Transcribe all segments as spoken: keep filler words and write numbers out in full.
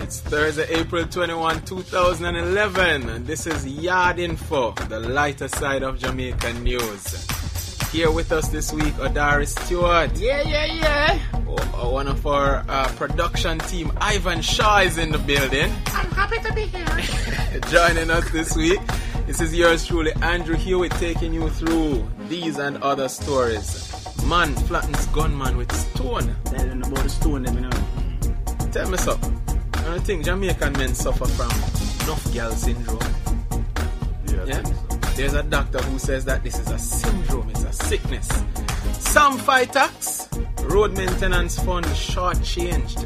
It's Thursday, April twenty-first, two thousand eleven, and this is Yard Info, the lighter side of Jamaican news. Here with us this week, Odari Stewart. Yeah, yeah, yeah. Oh, one of our uh, production team, Ivan Shaw, is in the building. I'm happy to be here. Joining us this week, this is yours truly, Andrew Hewitt, taking you through these and other stories. Man flattens gunman with stone. Tell them about the stone, let me know. Tell me something. I don't think Jamaican men suffer from enough girl syndrome. Yeah, Yeah? so. There's a doctor who says that this is a syndrome, it's a sickness. Some fight tax, road maintenance fund shortchanged.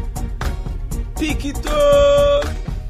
Pick it up!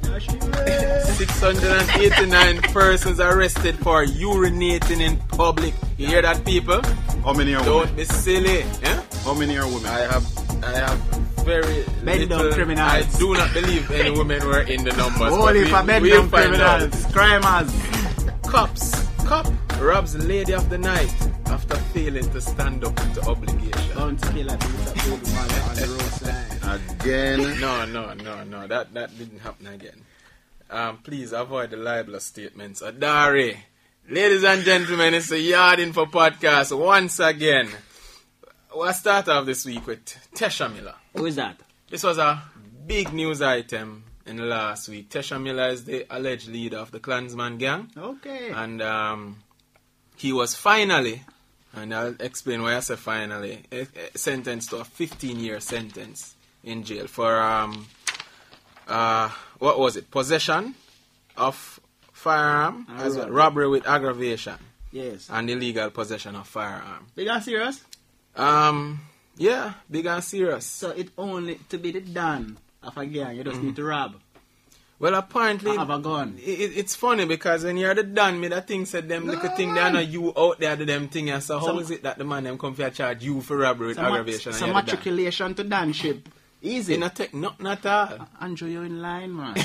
six hundred eighty-nine persons arrested for urinating in public. You hear that, people? How many are Don't women? be silly. Yeah? How many are women? I have, I have very Bend down little. criminals. I do not believe any women were in the numbers. Only but for we- bed we'll down find out. criminals, crimers. Cops. Cop robs lady of the night after failing to stand up to obligation. Bounty killer beats a old man on the roadside. Again. No, no, no, no. That that didn't happen again. Um, please avoid the libelous statements. Odari. Ladies and gentlemen, it's a Yard Info podcast once again. We'll start off this week with Tesha Miller. Who is that? This was a big news item in the last week. Tesha Miller is the alleged leader of the Klansman gang. Okay. And um, he was finally, and I'll explain why I say finally, eh, eh, sentenced to a fifteen-year sentence in jail for, um, uh, what was it, possession of firearm, And as well, robbery. robbery with aggravation, Yes. and illegal possession of firearm. Big and serious? Um, yeah, big and serious. So it only to be the done of a gang, you just need to rob. Well, apparently, Have a gun. It, it's funny because when you're the done, me the thing said them little thing they man. know you out there do them thing. And so how Some- is it that the man them come for charge you for robbery with Some, aggravation? and some you're the done? matriculation to danship. Easy. In a tech, not not all. Andrew, you're in line, man.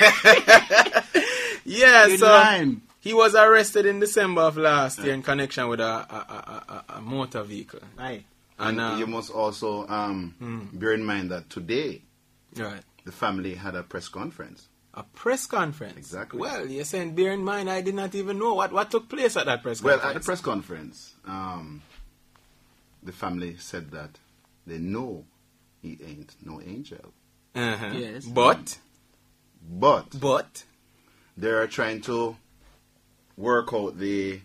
Yeah, in so line. he was arrested in December of last year in connection with a a, a, a, a motor vehicle. Right. And And uh, you must also um, Hmm. bear in mind that today right, the family had a press conference. a press conference. Exactly. Well, you're saying bear in mind I did not even know what what took place at that press Well, conference. at the press conference, um, the family said that they know he ain't no angel. Uh-huh. Yes. But But but they're trying to work out the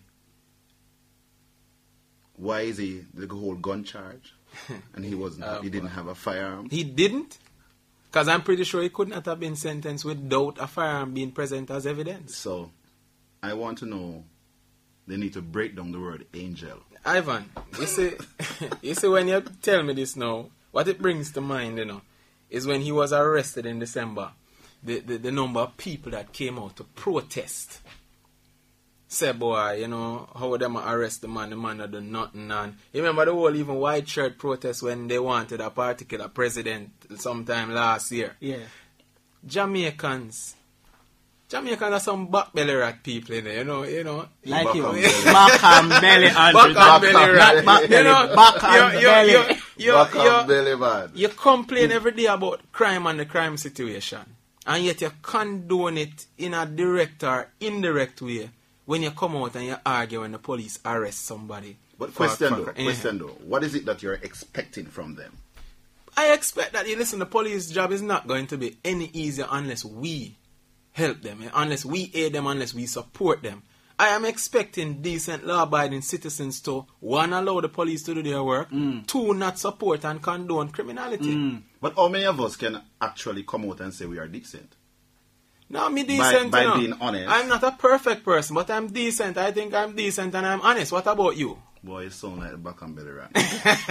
why is he the whole gun charge, and he wasn't. Oh, he didn't boy. have a firearm. he didn't. Because I'm pretty sure he could not have been sentenced without a firearm being present as evidence. So, I want to know. They need to break down the word angel. Ivan, you see, you see when you tell me this now, what it brings to mind, you know, is when he was arrested in December, the, the, the number of people that came out to protest. Say, boy, you know, how them arrest the man, the man that do nothing. And you remember the whole even white shirt protest when they wanted a particular president sometime last year. Yeah. Jamaicans. Jamaicans are some back belly rat people in there, you know, you know. Like Back you. and belly. Back and belly, Andrew. Back and belly rat. Back You belly, know, back and you- you- belly. you- you- Back you- up belly man. You complain every day about crime and the crime situation, and yet you condone it in a direct or indirect way when you come out and you argue when the police arrest somebody. But for- question for- though, eh. question though, what is it that you're expecting from them? I expect that, you listen, the police job is not going to be any easier unless we help them, eh, unless we aid them, unless we support them. I am expecting decent law-abiding citizens to, one, allow the police to do their work, two, not support and condone criminality. But how many of us can actually come out and say we are decent? No, me decent, by you know. being honest. I'm not a perfect person, but I'm decent. I think I'm decent and I'm honest. What about you? Boy, you sound like the back and belly rat.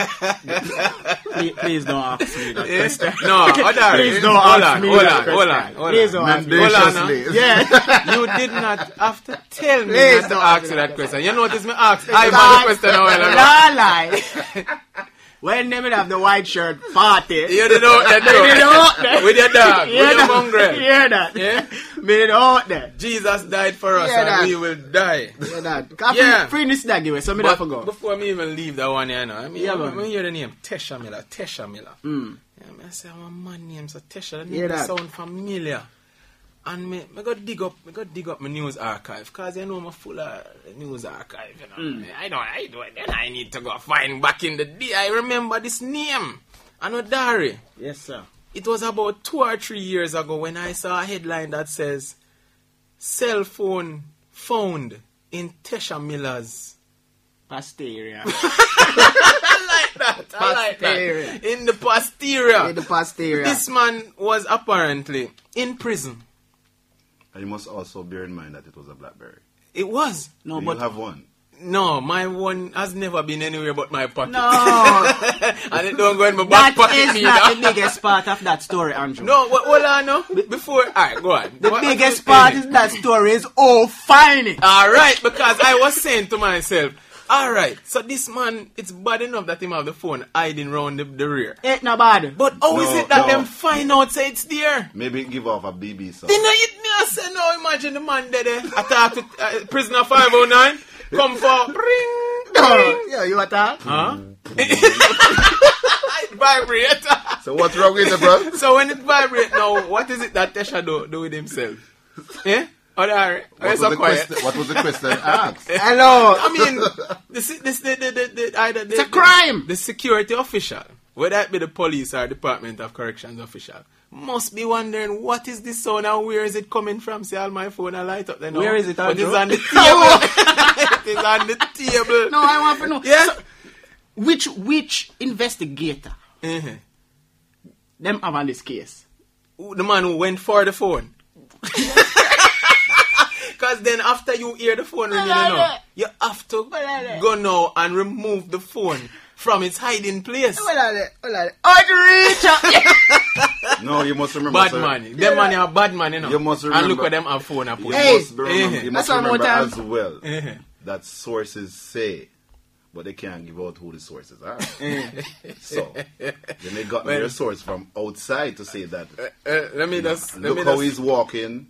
Please, please don't ask me that question. No, Odari. Please don't hold ask on, me hold that on, hold on, question. hold Please on. don't ask me. Hold on, now. Mendaciously. Yeah. You did not have to tell me Please not to don't ask ask you me that that question. You notice me ask Ivan the question a while ago. Nah, lie. When they would have the white shirt party. You did out there, They did out there. with your dog, Hear with your that? mongrel. Hear that? Yeah? Made it out there. Jesus died for us Yeah, and that. we will die. Hear that? Can Yeah. free, free this dog away, so me But have to go. before me even leave that one here now, I mean, Yeah, when man. you hear the name Tesha Miller, Tesha Miller. Mm. Yeah, I say, I'm a man named so Tesha. That Yeah, name that. sound familiar. And me, me go dig up, me go dig up my news archive, cause you know I'm full of news archive. You know, Mm. I don't, I don't. Then I need to go find back in the day. I remember this name, Anodari. Yes, sir. It was about two or three years ago when I saw a headline that says, "Cell phone found in Tesha Miller's." Posterior. I like that. I like Posterior. that. In the posterior. In the posterior. This man was apparently in prison. And you must also bear in mind that it was a BlackBerry. It was. No, Do but you have one? No, my one has never been anywhere but my pocket. no, And it don't go in my back that pocket is neither. not the biggest part of that story, Andrew. No, but hold on now. Before, alright, go on. The What- biggest what- part is that story is oh, find it. Alright, because I was saying to myself, alright, so this man, it's bad enough that him have the phone hiding round the, the rear. Ain't no bad. But how is No, it that no. them find out say it's there? Maybe give off a B B song. They know it me I say no, imagine the man there, there. Attack to uh, prisoner five oh nine. Come for bring, bring. Yeah, you what that? Huh? It vibrate. So what's wrong with it, bro? So when it vibrate now, what is it that Tesha do, do with himself? Eh? Oh, there. Oh, What it's was, so the quiet. question, what was the question asked? Hello. I mean, this, this, the, the, the, the, either the, It's a crime. The security official, whether it be the police or Department of Corrections official, must be wondering what is this sound and where is it coming from? See, all my phone I light up there now. Where is it, But it's Andrew? on the table. It is on the table. No, I want to know. Yeah. So, which which investigator Uh-huh. them have on this case? Who- The man who went for the phone. Because then after you hear the phone ringing, you know, you have to go now and remove the phone from its hiding place. Hold on there, hold on there. Outreach! No, you must remember. Bad sir, man. Them man are bad man, you know. You must And look remember- at them have phone and You put. Hey. must remember, Eh. you must That's one more remember time. as well Eh. that sources say, but they can't give out who the sources are. So, they may got Well- their source from outside to say that. Uh, let me just. Let Look me how just, he's walking.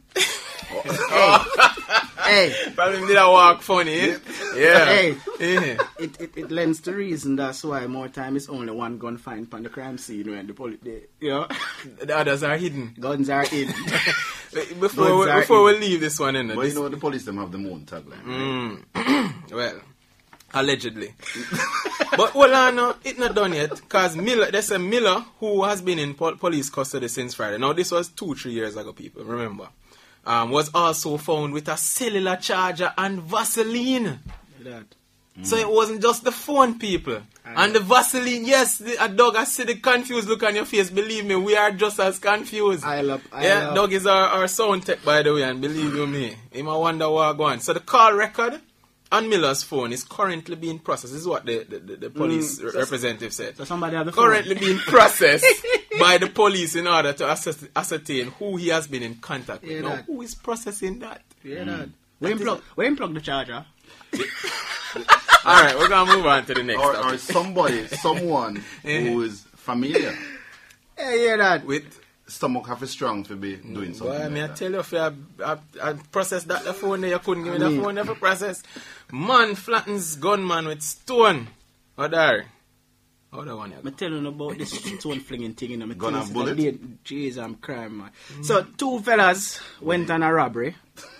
Hey, Probably did I walk funny. Eh? Yeah. Hey. Eh. it, it, it lends to reason that's why more time is only one gun find on the crime scene when the police, you know, The others are hidden. guns are in. Before we, Guns are before we in. leave this one in, But this, you know, the police them have the own tagline. right? Mm. Well, allegedly. But hold on, no, it's not done yet. Because Miller, there's a Miller who has been in pol- police custody since Friday. Now, this was two, three years ago, people, remember. Um, was also found with a cellular charger and Vaseline. That. So it wasn't just the phone, people. And the Vaseline, yes, the, a dog, I see the confused look on your face. Believe me, we are just as confused. I love, I Yeah, love. dog is our, our sound tech, by the way, and believe you me, he might wonder what going on. So the call record on Miller's phone is currently being processed. This is what the, the, the, the police Mm, re- so- representative said. So somebody have the phone. Currently being processed by the police in order to assess, ascertain who he has been in contact with. Yeah, Now, that. who is processing that? Yeah, that. When plug, when plug the charger? All right, we're going to move on to the next Or, topic. or somebody, someone who is familiar. Yeah, yeah, that. With Stomach have a strong to be doing something. Boy, like me I that. tell you, if you have, have, have processed that the phone there, you couldn't give me I the mean- phone never process. Man flattens gunman with stone. What there? How that one you I'm got? telling you about this stone flinging thing in my Gun and things. bullet? Jeez, I'm crying, man. So, two fellas went on a robbery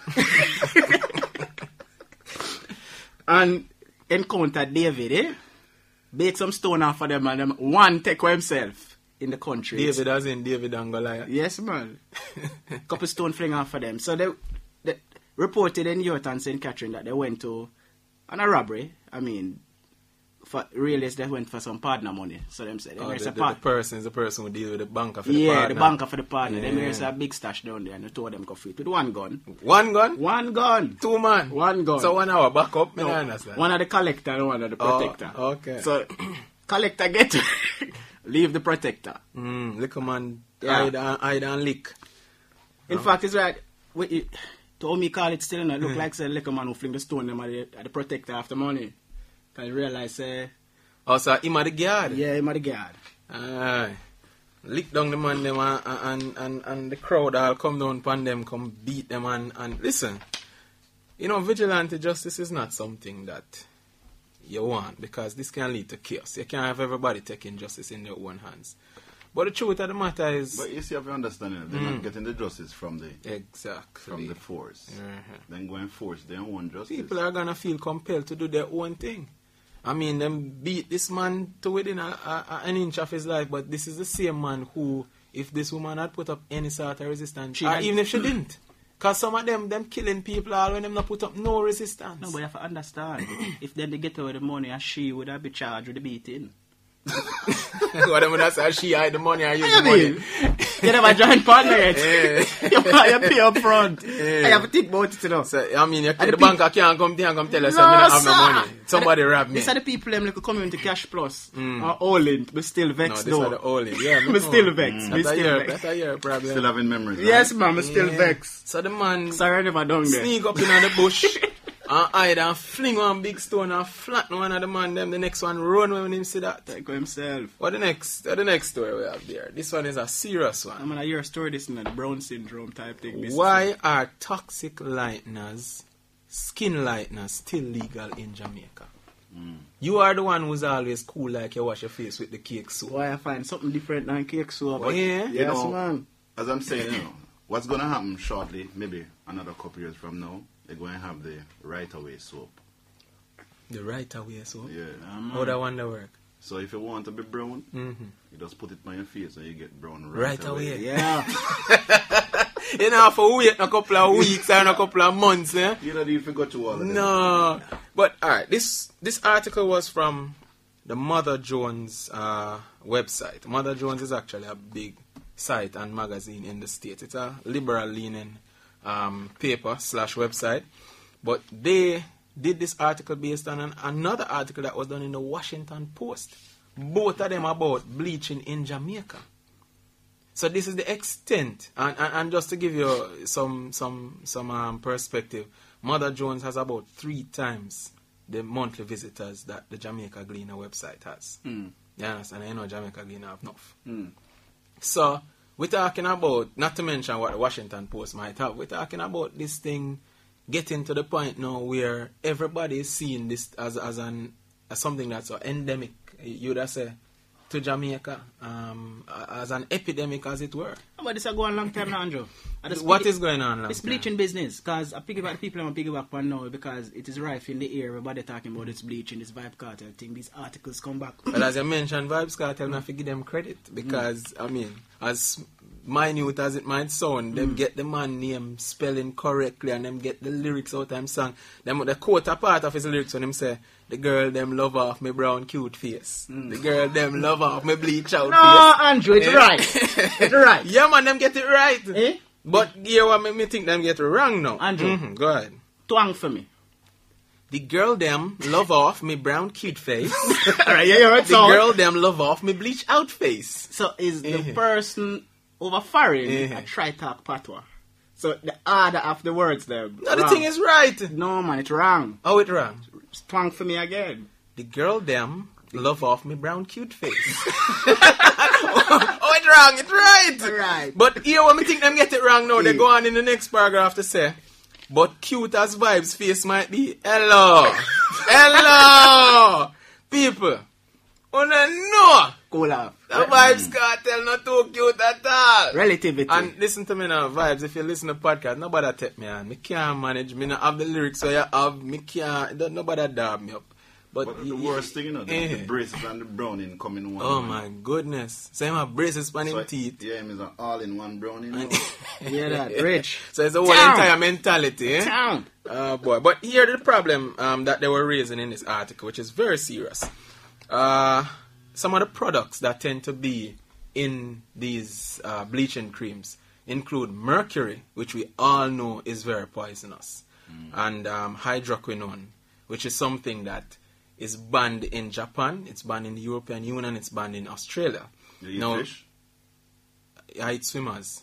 and encountered David, eh? Bake some stone off of them and them one take for himself in the country. David as in David and Goliath. Yes, man. Couple stone fling off for them. So they, they reported in York Saint Catherine that they went to on a robbery. I mean, for really they went for some partner money. So them said, Oh, there's the, a the, part. the person is the person who deal with the banker for the Yeah, partner. the banker for the partner. Then Yeah. there's a big stash down there, and they told them go free with one gun. One gun? One gun. Two man? One gun. So one hour back up? Me No, not understand. one of the collector and one of the Oh, protector. okay. So collector get to leave the protector. Mm, little man Yeah. hide, and, hide and lick. In fact, it's right. Wait, it, to me call it still, it look Hmm. like say little man who fling the stone them at the, at the protector after money. Can you realize, uh, Oh, so him a the guard? yeah, him at the guard. Aye. Lick down the man them and, and, and, and the crowd all come down upon them, come beat them and, and listen, you know, vigilante justice is not something that you want because this can lead to chaos. You can't have everybody taking justice in their own hands. But the truth of the matter is... But you see, if you understand it, they're Mm. not getting the justice from the Exactly. from the force. Uh-huh. Then go and force their own justice. People are gonna feel compelled to do their own thing. I mean, them beat this man to within a, a, a- an inch of his life, but this is the same man who, if this woman had put up any sort of resistance, She or had- even if she didn't, because some of them, them killing people, all when them not put up no resistance. No, but you have to understand. If then they get away with the money, and she would have been charged with the beating. What them would have said, she hide the money, I use What the you money. mean? You never joined partner yet. Yeah. you, you pay up front. Yeah. I have to think about it, you know. So, I mean, you, And the the bank can't come there and come tell us No, that I don't have sir. no money. Somebody robbed me. These are the people them like community cash plus Mm. or all in, but still No, vexed this are though. the only. Yeah, But still vexed. But That's a still year, vexed. that's a year problem. Still having memories. Yes, right? man, but still Yeah. vexed. So the man Sorry, I never done that. sneak up in the bush and hide and fling one big stone and flatten one of the man them. The next one run when him see that. Take himself. What the next? What the next story we have there? This one is a serious I one. mean, I hear a story this in the Brown syndrome type thing. This Why are toxic lighteners, skin lighteners, still legal in Jamaica? You are the one who's always cool like you wash your face with the cake soap. Why I find something different than cake soap. Oh, yeah? You Yes, know, man. As I'm saying, you know, what's going to happen shortly, maybe another couple years from now, they're going to have the right away soap. The right away soap. Yeah. How that one that work? So if you want to be brown, Mm-hmm. you just put it on your face and you get brown right, Right away. Yeah. You know, for wait a couple of weeks and a couple of months, eh? You don't even go to all of them. No, but all right. This this article was from the Mother Jones uh, website. Mother Jones is actually a big site and magazine in the state. It's a liberal-leaning um, paper slash website, but they did this article based on an, another article that was done in the Washington Post. Both of them about bleaching in Jamaica. So this is the extent, and, and, and just to give you some some some um, perspective, Mother Jones has about three times the monthly visitors that the Jamaica Gleaner website has. Mm. You understand? I know Jamaica Gleaner have enough. Mm. So we're talking about, not to mention what the Washington Post might have, we're talking about this thing getting to the point now where everybody is seeing this as as an as something that's uh, endemic, you'd have say, to Jamaica, um, as an epidemic, as it were. But this is going a long time now, Andrew. And this What ble- is going on now? This bleaching business, because I pick about the people I'm picking back on now because it is rife in the air. Everybody talking about this bleaching, this vibe cartel thing. These articles come back. Well, as I mentioned, Vibes Cartel, I have to give them credit because, mm. I mean, as minute as it might sound, mm. them get the man name spelling correctly and them get the lyrics out of him song. Them the quote a part of his lyrics when him say, the girl them love off me brown cute face. Mm. The girl them love off me bleach out no, face. No, Andrew, it's Eh? right. It's right. Yeah, man, them get it right. Eh? But yeah, what make me think them get it wrong now. Andrew. Mm-hmm. Go ahead. Twang for me. The girl them love off me brown cute face. Alright, yeah, you're right. The So, girl them love off me bleach out face. so is the Eh. person over foreign Eh. a try talk patois? So the order of the words there. No, the wrong. thing is right. No, man, it's wrong. How it wrong? It's twang for me again. The girl them love off me brown cute face. Oh, it's wrong, it's right. Right. But here when me think them get it wrong now, they go on in the next paragraph to say, but cute as Vibes face might be. Hello. Hello. People. Oh no. Cool off. The Vibes Cartel not too cute at all. Relativity. And listen to me now, Vibes, if you listen to the podcast, nobody take me on. Me can't manage, me not have the lyrics so you have, me can't, don't nobody dab me up. But, But the y- worst thing, you know, the, eh. the braces and the browning come in one. Oh one. my goodness. So him have braces on So, him teeth. Yeah, him is an all-in-one browning. you know. Yeah, that. Rich. So it's a whole Town. entire mentality, eh? Town. Uh, boy. But here the problem um, that they were raising in this article, which is very serious. Uh, some of the products that tend to be in these uh, bleaching creams include mercury, which we all know is very poisonous, mm. and um, hydroquinone, which is something that is banned in Japan, it's banned in the European Union, it's banned in Australia. You eat Now, fish? I eat swimmers.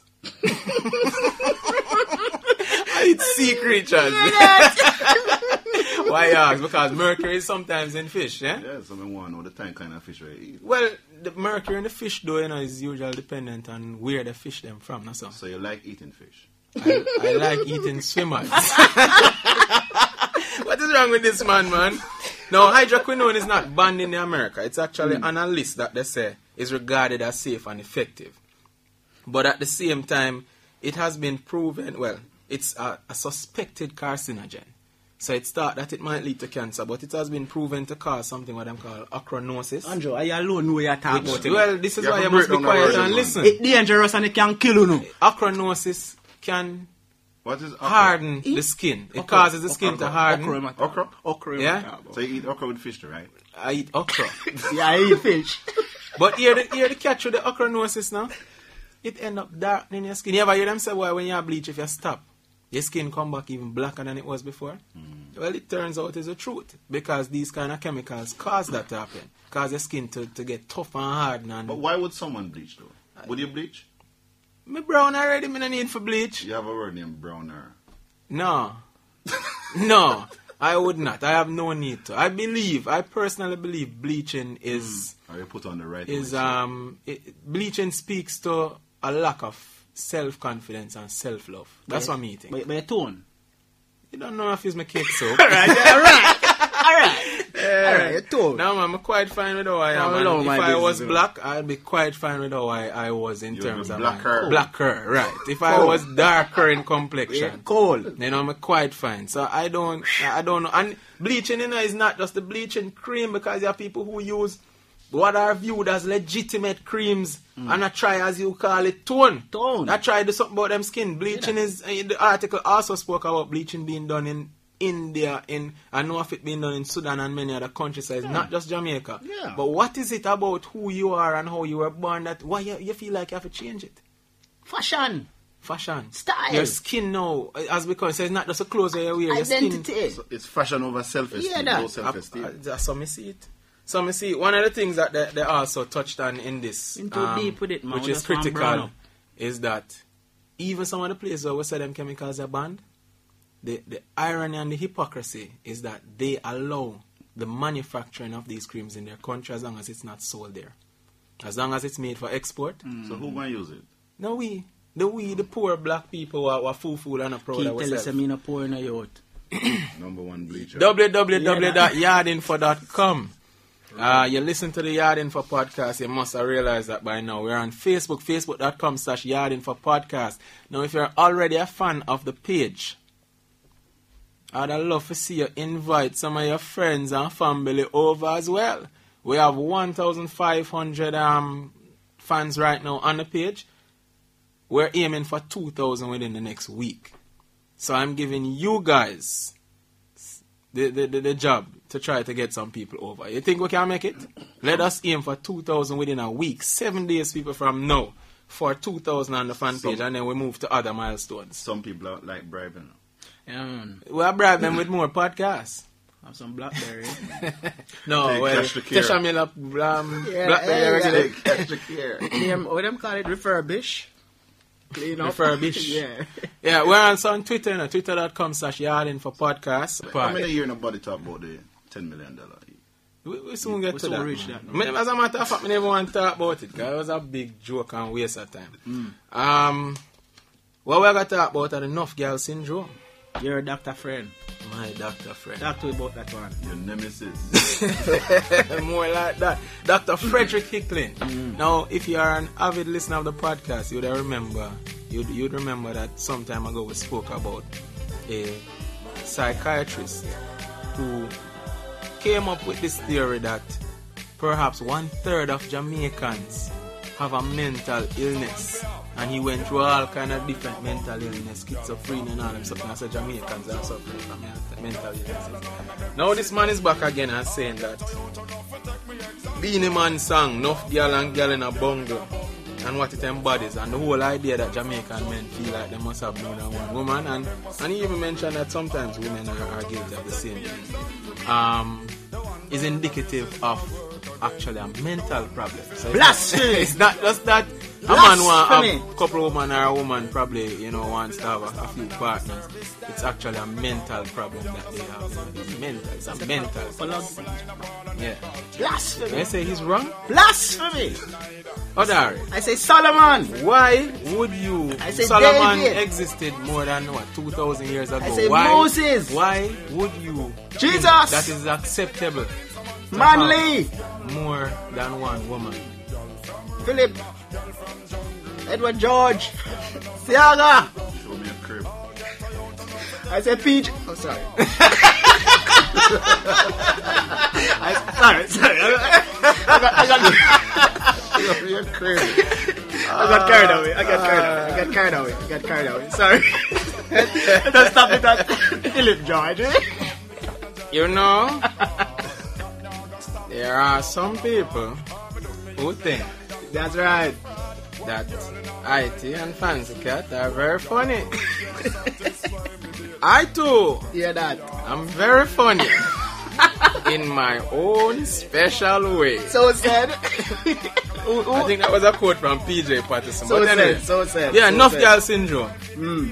I eat sea creatures. Why ask? Because mercury is sometimes in fish, yeah? Yeah, so I want to know the time kind of fish I eat. Well, the mercury in the fish, though, you know, is usually dependent on where the fish them from. That's all. So you like eating fish? I, I like eating swimmers. What is wrong with this man, man? No, hydroquinone is not banned in America. It's actually mm. on a list that they say is regarded as safe and effective. But at the same time, it has been proven, well, it's a, a suspected carcinogen. So it's thought that it might lead to cancer, but it has been proven to cause something what them call achronosis. Andrew, are you alone know you're talking Which, about it? well, this is You why have you to must be break down the quiet words, and man. listen. It's dangerous and it can kill you, no? Achronosis can What is okra? harden Eat the skin. It okra. causes the skin Okra. to harden. Okra, man. Okra? Okra. Yeah? man. So you eat okra with fish, too, right? I eat okra. Yeah, I eat fish. But here the, here the catch with the achronosis now, it end up darkening your skin. You ever hear them say, why when you bleach, if you stop, your skin come back even blacker than it was before? Mm. Well, it turns out it's the truth. Because these kind of chemicals cause that to happen. Cause your skin to, to get tough and hard. And But why would someone bleach, though? Would you bleach? me brown already, me no need for bleach. You have a word named browner. No. No. I would not. I have no need to. I believe, I personally believe bleaching is... Or you put on the right is way, um it, bleaching speaks to a lack of self-confidence and self-love. That's what me think. By, by a tone. You don't know if it's my cake soap. Alright, alright. Alright. Alright, a tone. No, man, I'm quite fine with how I am. Oh, And no, if my I business, was man. black, I'd be quite fine with how I, I was in You'd terms be of blacker. my, blacker, right. If I Cold. was darker in Yeah, complexion, cold. you know, I'm quite fine. So I don't, I don't know. And bleaching, you know, is not just the bleaching cream, because there are people who use what are viewed as legitimate creams and I try, as you call it, tone. Tone. I try to do something about them skin. Bleaching is, uh, the article also spoke about bleaching being done in India, in I know of it being done in Sudan and many other countries, so it's not just Jamaica. Yeah. But what is it about who you are and how you were born that why you, you feel like you have to change it? Fashion. Fashion. Style. Your skin now has become, so it's not just a clothes that you wear. Your skin, Identity. So it's fashion over self-esteem, Yeah, that. no self-esteem. Uh, that's how I see it. So I see one of the things that they, they also touched on in this, Into um, deep with it, man. which We is just want brown critical, up. is that even some of the places where we say them chemicals are banned, the, the irony and the hypocrisy is that they allow the manufacturing of these creams in their country as long as it's not sold there. As long as it's made for export. So who gonna use it? No, we. The we, the poor black people who are, who are full and are proud Keep of telling us ourselves. I'm in a poor in a yacht. Number one bleacher. w w w dot yardinfo dot com. Uh, you listen to the Yard Info podcast, you must have realized that by now. We're on Facebook, facebook dot com slash Yard Info podcast. Now, if you're already a fan of the page, I'd love to see you invite some of your friends and family over as well. We have one thousand five hundred um, fans right now on the page. We're aiming for two thousand within the next week. So I'm giving you guys the, the, the, the job to try to get some people over. You think we can make it? Let us aim for two thousand within a week. Seven days, people, from now for two thousand on the fan page, Some- and then we move to other milestones. Some people are like bribing. Yeah, man. We'll bribe them with more podcasts. Have some blackberry. No, Hey, well, catch the care. Tesha Miller, um, Yeah, Blackberry yeah, regular. yeah. Catch the care. Them, what them call it? Refurbish. Clean up. Refurbish. Yeah. Yeah, we're also on Twitter, you know, twitter dot com slash Yardin for podcasts. How many years nobody talk about the ten million dollars? We, we soon get We to soon that. reach that, no? Me- As a matter of fact, I never want to talk about it, because it was a big joke and waste of time. Um, what we got to talk about are the Enough Girl Syndrome. You're a doctor friend. My doctor friend. Talk to me about that one. Your nemesis. More like that. Doctor Frederick Hicklin. Now, if you are an avid listener of the podcast, you'd remember, you'd, you'd remember that some time ago we spoke about a psychiatrist who came up with this theory that perhaps one third of Jamaicans have a mental illness, and he went through all kind of different mental illness, schizophrenia and all them stuff, and so Jamaicans are suffering from mental- mental illnesses. Now this man is back again and saying that Beanie Man song, Nuff Girl and Girl in a Bungle, and what it embodies, and the whole idea that Jamaican men feel like they must have more than one woman, and, and he even mentioned that sometimes women are, are guilty of the same thing, um, is indicative of actually a mental problem. So it's Blasphemy! Not, it's not just that a man want Blasphemy! a couple of women or a woman probably, you know, wants to have a, a few partners. It's actually a mental problem that they have. You know, it's mental. It's a mental. Yeah. Blasphemy! They say he's wrong. Blasphemy! Odari, I say Solomon! why would you? I say Solomon David. existed more than what two thousand years ago. I say why, Moses. Why would you? Jesus. think that is acceptable. to Manly! have more than one woman. Philip. Edward George. Siaga. Show me a crib. I said Peach. Oh, sorry. I, sorry, sorry. I, I got, I got, Show me a crib. I got carried away. I got carried away. I got carried away. I got carried away. Sorry. Let's stop it at Philip George. You know, there are some people who think That's right. that I T and Fancy Cat are very funny. I too Hear that. am very funny in my own special way. So said. Ooh, ooh. I think that was a quote from P J Patterson. So but said. anyway, So said. yeah, so enough said. girl syndrome. Mm.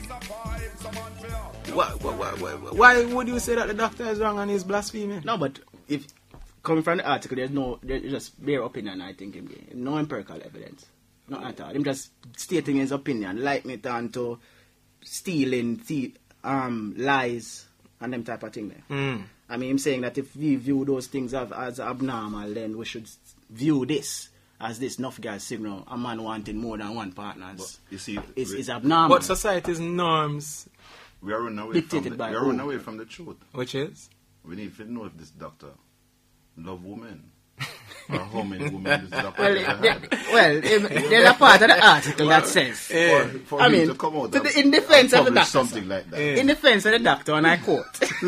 Why, why, why, why would you say that the doctor is wrong and he's blaspheming? No, but if coming from the article, there's no, there's just bare opinion. I think him gave. No empirical evidence, not at all. Him just stating his opinion, like me down to stealing, th- um, lies, and them type of thing. There. Mm. I mean, him saying that if we view those things as, as abnormal, then we should view this as this enough girl signal. A man wanting more than one partner But you see, is we, is abnormal. But society's norms, we are running away from Dictated the, by we are who? running away from the truth. which is We need to know if this doctor love women or how many women this doctor Well, ever there- had. well, if- there's a part of the article that says, Yeah. For, for I him mean, to come out to and the- in defense of the publish doctor, something like that. Yeah. in defense of the doctor, and I quote,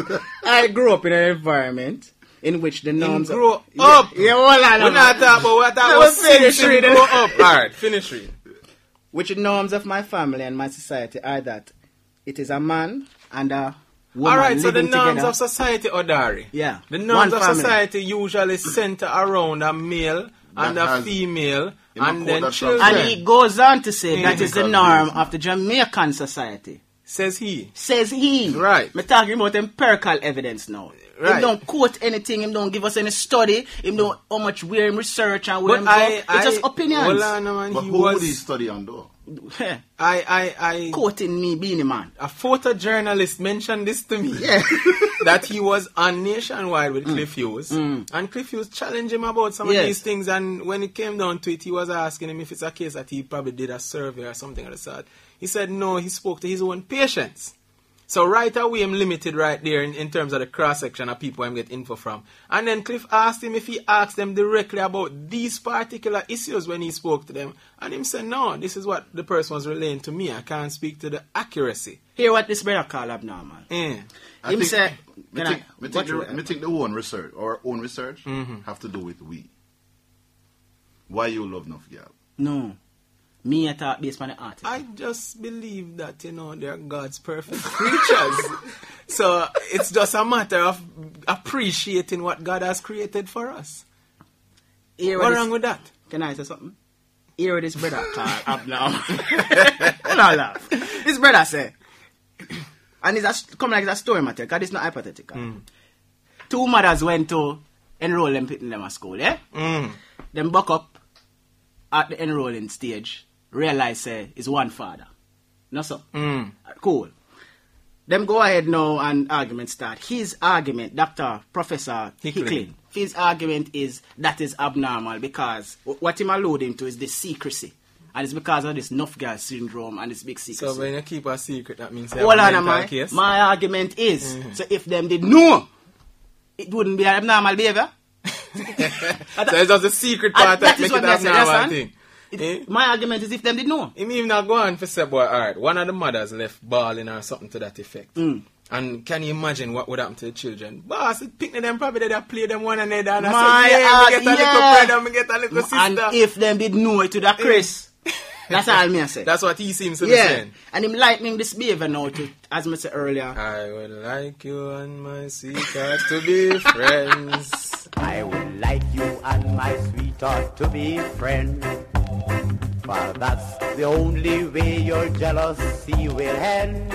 I grew up in an environment in which the norms grow of, up. Yeah, yeah, hold on. we're not talking about what I I was was finished since reading. grow up. Alright, finish reading. Which the norms of my family and my society are that it is a man and a woman Alright, so the living norms together. of society, Odari. Yeah. The norms One of family. society usually center around a male and That a has- female in a and code then that children. And he goes on to say Yeah. that is the norm of the Jamaican society. Says he. Says he. Right. We're talking about empirical evidence now. Right. Him don't quote anything, him don't give us any study, him don't how much where him research and where But him I, go. It's I, just opinions. Hold on, man. But He who would he was. study on though? I, I, I. Quoting me, Beanie Man. A photojournalist mentioned this to me. Yeah. That he was on Nationwide with Cliff Hughes. And Cliff Hughes challenged him about some Yes. of these things. And when it came down to it, he was asking him if it's a case that he probably did a survey or something of the sort. He said no, he spoke to his own patients. So right away, I'm limited right there in, in terms of the cross-section of people I'm get info from. And then Cliff asked him if he asked them directly about these particular issues when he spoke to them. And him said, no, this is what the person was relaying to me. I can't speak to the accuracy. Hear what this brother call abnormal. Eh. I Him think, say, me can think, I- me think, what the, you- me think the own research, our own research, have to do with we. Why you love enough girl? No. Me I thought based on the article. I just believe that, you know, they're God's perfect creatures. So it's just a matter of appreciating what God has created for us. Hear What's this- wrong with that? Can I say something? Hear what this brother call abnormal. Hold on, laugh. This brother say, and it's a, come like it's a story matter, because it's not hypothetical. Two mothers went to enroll them in them at school, yeah? Mm. Them buck up at the enrolling stage, realize say it's one father. No so? Mm. Cool. Them go ahead now and argument start. His argument, Doctor Professor Hicklin. Hicklin, his argument is that is abnormal because w- what him alluding to is the secrecy. And it's because of this nuff girl syndrome and this big secrecy. So when you keep a secret, that means you Hold have a on, mental man. case? My argument is, so if them did know, it wouldn't be an abnormal behavior. So it's just the secret part And that, that is make what it me a say, normal understand? thing. It- Eh? My argument is if them did know. Him even not go on for say, boy, alright, one of the mothers left bawling or something to that effect. Mm. And can you imagine what would happen to the children? Boss, it pick them probably they play them one another and I My, say, yeah, uh, me get a little yeah. brother, me get a little sister. And if them did know it to that Chris, that's all me I say. That's what he seems to be Yeah, saying. and him lightning this behavior now to, as I said earlier. I would like you and my sweetheart to be friends. I would like you and my sweetheart to be friends. For that's the only way your jealousy will end.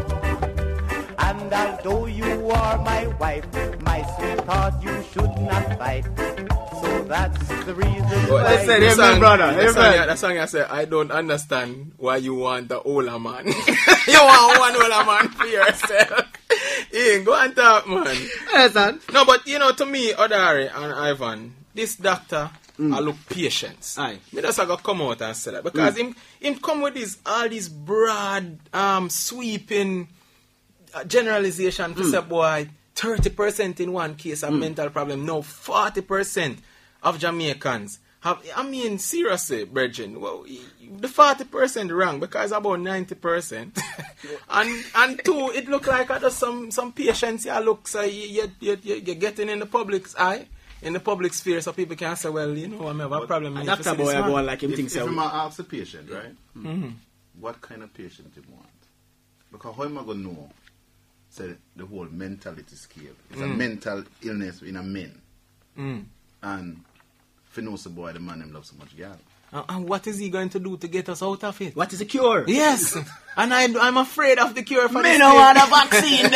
And although you are my wife, my sweetheart, you should not fight. So that's the reason But why. I said, the amen, song- brother, the song, amen. the song I said, I don't understand why you want the older man. You want one older man for yourself. Yeah, go and talk, man. Yes, son. No, but you know, to me, Odari and Ivan, this doctor I look patience. Aye. Me just I go come out and say that. Because him, him come with these, all these broad, um, sweeping uh, generalization to say, boy, thirty percent in one case of mental problem. No, forty percent of Jamaicans have, I mean, seriously, brethren, well, the forty percent wrong because about ninety percent. and and two, it look like there's some, some patience here look, so you, you, you, you're getting in the public's eye, in the public sphere, so people can say, well, you know, I have a problem. And Doctor Boy, I go on like him If, thinks if so. you might ask the patient, right? Mm-hmm. What kind of patient you want? Because how am I going to know? Say the whole mentality scale. It's a mental illness in a man. Mm. And Finosa boy, the man him love so much girl. And, and what is he going to do to get us out of it? What is the cure? Yes, and I, I'm afraid of the cure for Me this no thing. want a vaccine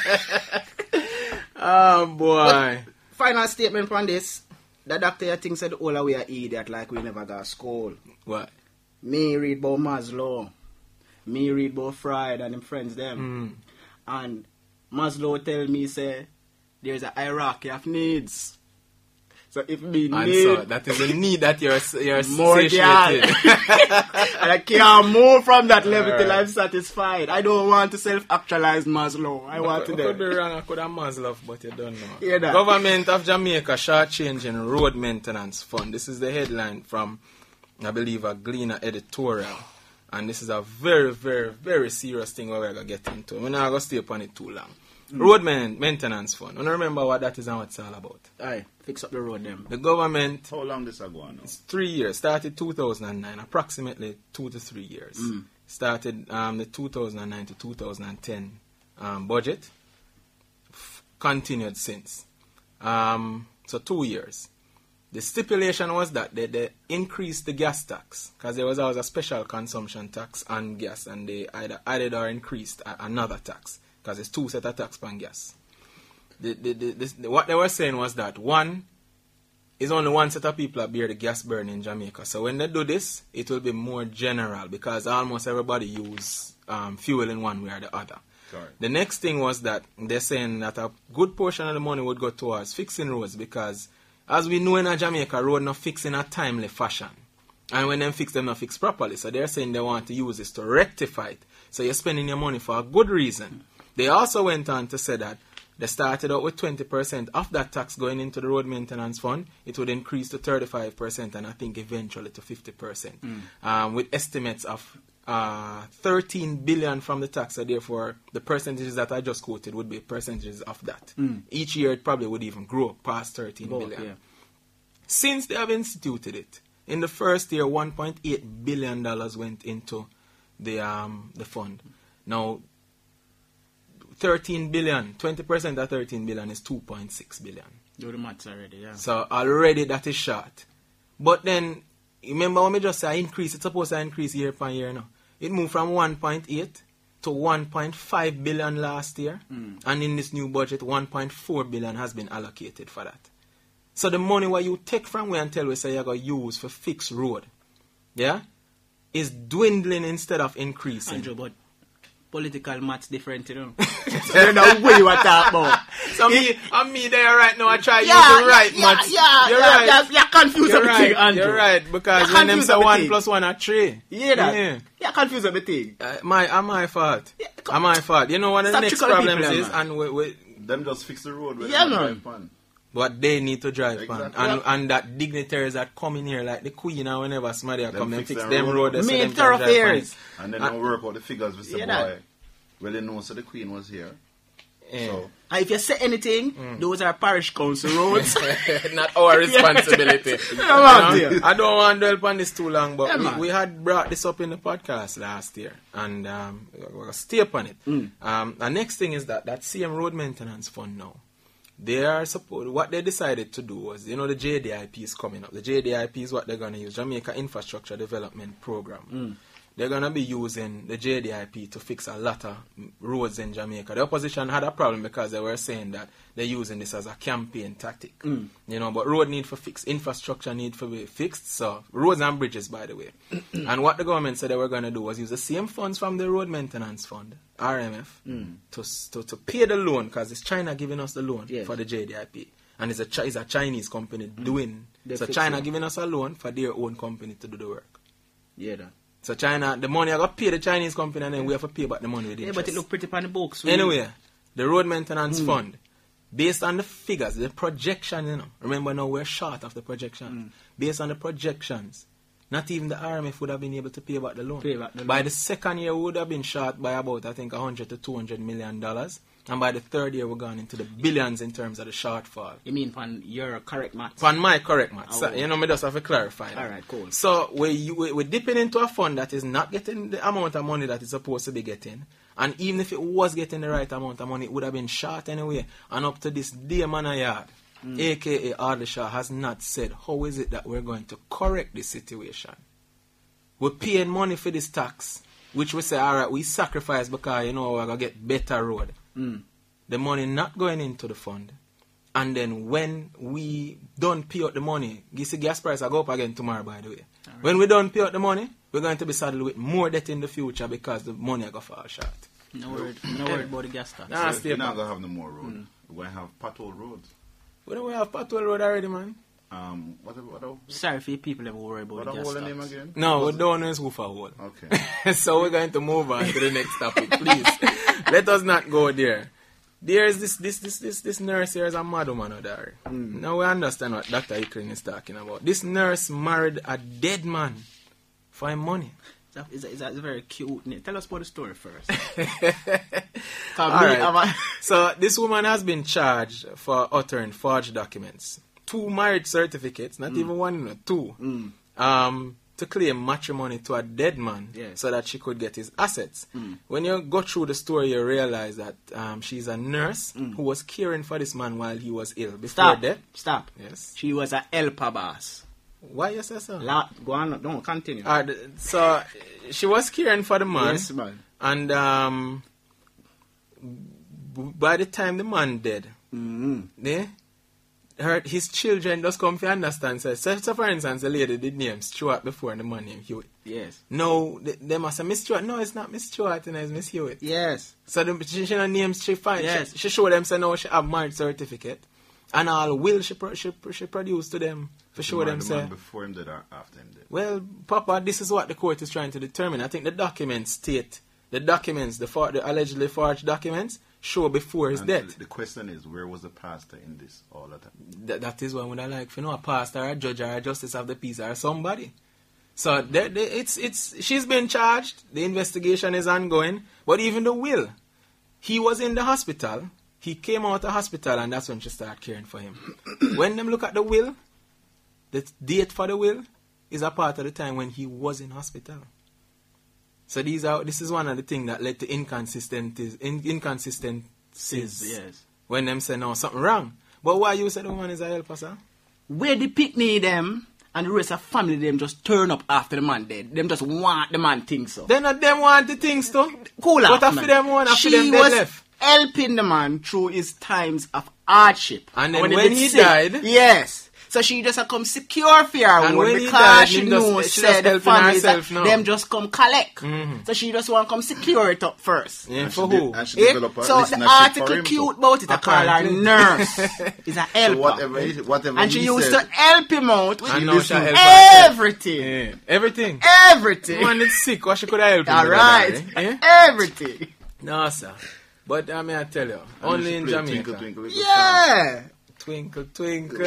there. Oh boy. Final statement from this. The doctor thinks that all we are idiot like we never got school. What? Me read about Maslow. Me read about Freud and them friends them. Mm. And Maslow tell me say there's a hierarchy of needs. So if me And need so that is the need that you're you're more girl, satiated. and I can't move from that level till Alright. I'm satisfied. I don't want to self-actualize Maslow. I want to I could be do. wrong, I could have Maslow, but you don't know. Hear that? Government of Jamaica short-changing road maintenance fund. This is the headline from, I believe, a Gleaner editorial. And this is a very, very, very serious thing where we're going to get into. We're not going to stay upon it too long. Mm. Road man- maintenance fund. You know, remember what that is and what it's all about. Aye, fix up the road them. The government, How long this ago now? it's three years, started two thousand nine, approximately two to three years. Mm. Started um, the two thousand nine to two thousand ten um, budget, f- continued since. Um, so two years. The stipulation was that they, they increased the gas tax because there was always a special consumption tax on gas, and they either added or increased a, another tax because there's two set of tax on gas. The, the, the, this, the, what they were saying was that one is only one set of people that bear the gas burn in Jamaica. So when they do this, it will be more general because almost everybody use um, fuel in one way or the other. Sorry. The next thing was that they're saying that a good portion of the money would go towards fixing roads because, as we know in a Jamaica, road not fix in a timely fashion. And when them fix, them not fix properly. So they're saying they want to use this to rectify it. So you're spending your money for a good reason. They also went on to say that they started out with twenty percent of that tax going into the road maintenance fund. It would increase to thirty-five percent and I think eventually to fifty percent. Mm. Um, with estimates of uh, thirteen billion from the tax. So therefore, the percentages that I just quoted would be percentages of that. Mm. Each year it probably would even grow past thirteen Both, billion. yeah. Since they have instituted it, in the first year, one point eight billion dollars went into the um the fund. Now, thirteen billion, twenty percent of thirteen billion is two point six billion. Do the maths already, yeah. So already that is short. But then, remember when we just say increase, it's supposed to increase year per year now. It moved from one point eight to one point five billion last year. Mm. And in this new budget, one point four billion has been allocated for that. So the money what you take from where and tell we say you're going to use for fixed road, yeah, is dwindling instead of increasing. Andrew, but political maths different, you know. So you know what you are talking about. So me, and me there right now, I try Yeah, use the right yeah, maths. yeah, You're yeah, right. yeah, you're confused You're everything, right. Andrew. You're right, because You're when them confused say one everything. plus one are three. You hear that? Yeah. You're confused everything. Uh, my, uh, my fault. Yeah, uh, my fault. You know what the Stop next tricking problem people, is, man. and we, we, Them just fix the road with Yeah, them man. drive pan. what they need to drive Exactly. on, and and that dignitaries that come in here like the Queen or whenever somebody Them come and fix fix them them road. road, they say Main them can drive on thoroughfares. it. And then Uh, don't work out the figures with the Yeah, boy. that. Well, they know so the Queen was here. Yeah. So And if you say anything, Mm. those are parish council roads. Not our responsibility. Yeah, man, You know? dear. I don't want to dwell upon this too long, but Yeah, we, man. we had brought this up in the podcast last year, and um, we're going to stay upon it. Mm. Um, the next thing is that that C M Road Maintenance Fund now, they are supposed, what they decided to do was, you know, the J D I P is coming up. The J D I P is what they're going to use, Jamaica Infrastructure Development Program. Mm. They're going to be using the J D I P to fix a lot of roads in Jamaica. The opposition had a problem because they were saying that they're using this as a campaign tactic. Mm. You know, but road need for fix, infrastructure need for be fixed. So, roads and bridges, by the way. And what the government said they were going to do was use the same funds from the Road Maintenance Fund, R M F, Mm. to, to, to pay the loan, because it's China giving us the loan Yes. for the J D I P. and it's a Chi- it's a Chinese company doing. They So fix China it. giving us a loan for their own company to do the work. Yeah, that. So China, the money I got to pay the Chinese company, and then we have to pay back the money with Yeah, interest. but it look pretty on the books. we- Anyway, the road maintenance fund, based on the figures, the projection, you know. Remember now we're short of the projections. Based on the projections, not even the R M F would have been able to pay back the loan. Pay back the By loan. the second year, we would have been short by about, I think, one hundred to two hundred million dollars. And by the third year, we're gone into the billions in terms of the shortfall. You mean on your correct maths? On my correct math. So, Oh. you know, me just have to clarify. that. Alright, cool. So, we, we, we're dipping into a fund that is not getting the amount of money that it's supposed to be getting. And even if it was getting the right amount of money, it would have been short anyway. And up to this day, Manayard, Mm. a k a. Ardishaw, has not said how is it that we're going to correct this situation. We're paying money for this tax, which we say, alright, we sacrifice because, you know, we're going to get better road. Mm. The money not going into the fund. And then when we don't pay out the money, you see gas price will go up again tomorrow, by the way. Right. When we don't pay out the money, we're going to be saddled with more debt in the future because the money will go fall short. No word, no word about the gas tax. Nah, So stay we're not back. going to have no more road. We're going to have pothole roads. We don't have Pathwell Road already, man. Um, what, what, what, Sorry for you people that worry about what the a gas hole tax. name again? No, we don't know it's Hoofer Hole. Okay. So we're going to move on to the next topic, please. Let us not go there. There's this this this this this nurse here is a mad woman, Odari. Mm. Now we understand what Doctor Ikrin is talking about. This nurse married a dead man for him money. It's a, it's a, it's a very cute name. Tell us about the story first. All right. So this woman has been charged for uttering forged documents, two marriage certificates, not even one, no, two, Mm. um, to claim matrimony to a dead man, Yes. so that she could get his assets. Mm. When you go through the story, you realize that um, she's a nurse Mm. who was caring for this man while he was ill before Stop. death. Stop. Yes. She was a helper boss. Why you say so? La- go on, don't continue. Uh, th- so she was caring for the man. Yes, man. And um, b- by the time the man dead, Mm-hmm. yeah, her his children just come to understand. So, so, so for instance, the lady did name Stuart before and the man named Hewitt. Yes. No, they, they must say Miss Stuart. No, it's not Miss Stuart, and it's Miss Hewitt. Yes. So the, she, she names she find. Yes. She, she show them say no, she have marriage certificate, and all will she pro, she she produce to them for show them the say. man before him dead or after him dead? Well, Papa, this is what the court is trying to determine. I think the documents state, the documents, the, for, the allegedly forged documents, show before his And death. The, the question is, where was the pastor in this all the time? That, that is what would I like. You know, a pastor, a judge, or a justice of the peace, or somebody. So there, there, it's it's she's been charged. The investigation is ongoing. But even the will, he was in the hospital. He came out of the hospital, and that's when she started caring for him. When them look at the will, the date for the will is a part of the time when he was in hospital. So these are this is one of the things that led to inconsistencies. In, inconsistencies. Yes. When them say no something wrong. But why you say the woman is a helper, sir? Where the picnic them and the rest of family them just turn up after the man dead. Them just want the man things so. Then not them want the things too. Cool But off, after man. them one, after She them they was left. helping the man through his times of hardship. And then when, when did he sick, died- yes. So she just a come secure for her And own when he because died, she him just- knew she just said the helping families that herself now. them just come collect. Mhm. So she just want to come secure it up first. Yeah, And for she did- who? and she Eh? developed a So the listenership for article him, cute so. about it, I call her Apparently. nurse. Is a helper. So whatever, he- whatever and she he used said, to help him out with And now she help everything. Yeah. Everything. Everything. Man is sick. What she could have helped him All with right. that, eh? Eh? Everything. No, sir. But I mean, I tell you, and only she in played Jamaica. Twinkle, twinkle, little song. Yeah. Twinkle, twinkle.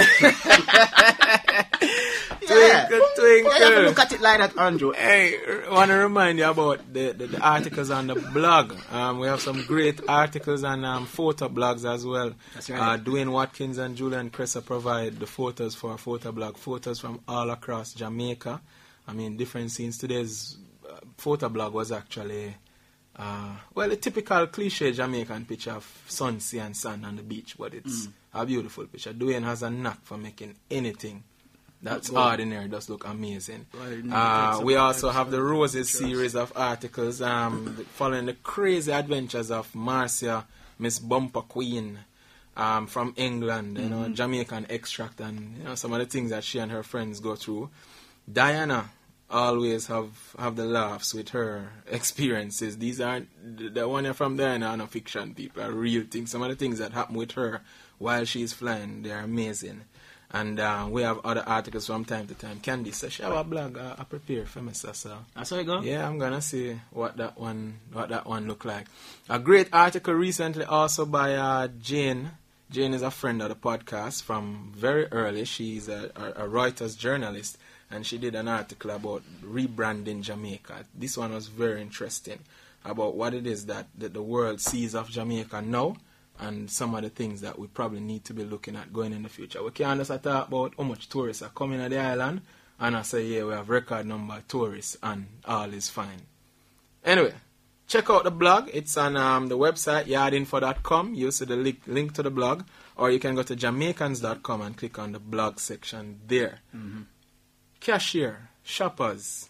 Yeah. Twinkle, Why you have to twinkle. look at it like that, Andrew? Hey, I want to remind you about the, the, the articles on the blog. Um, we have some great articles and um, photo blogs as well. That's right. Uh, Dwayne Watkins and Julian Cressa provide the photos for our photo blog. Photos from all across Jamaica. I mean, different scenes. Today's uh, photo blog was actually, uh, well, a typical cliche Jamaican picture of sun, sea, and sun on the beach, but it's a beautiful picture. Dwayne has a knack for making anything that's Well, ordinary does look amazing. well, it never Uh, takes we up also time, have the so Roses pictures. series of articles um, following the crazy adventures of Marcia, Miss Bumper Queen um, from England, you know, Jamaican extract, and you know some of the things that she and her friends go through. Diana, always have, have the laughs with her experiences. These aren't the, the one from there and no fiction, people are real things. Some of the things that happen with her while she's flying, they're amazing. And uh, we have other articles from time to time. Candice, so she have a blog uh, I prepare for me, so, so. That's how it go? Yeah, I'm gonna see what that one what that one look like. A great article recently also by uh, Jane. Jane is a friend of the podcast from very early. She's a, a, a Reuters journalist, and she did an article about rebranding Jamaica. This one was very interesting about what it is that, that the world sees of Jamaica now, and some of the things that we probably need to be looking at going in the future. We can't just talk about how much tourists are coming to the island, and I say, yeah, we have record number of tourists, and all is fine. Anyway, check out the blog. It's on um, the website, yard info dot com. You'll see the link, link to the blog, or you can go to jamaicans dot com and click on the blog section there. Mm-hmm. Cashier, shoppers,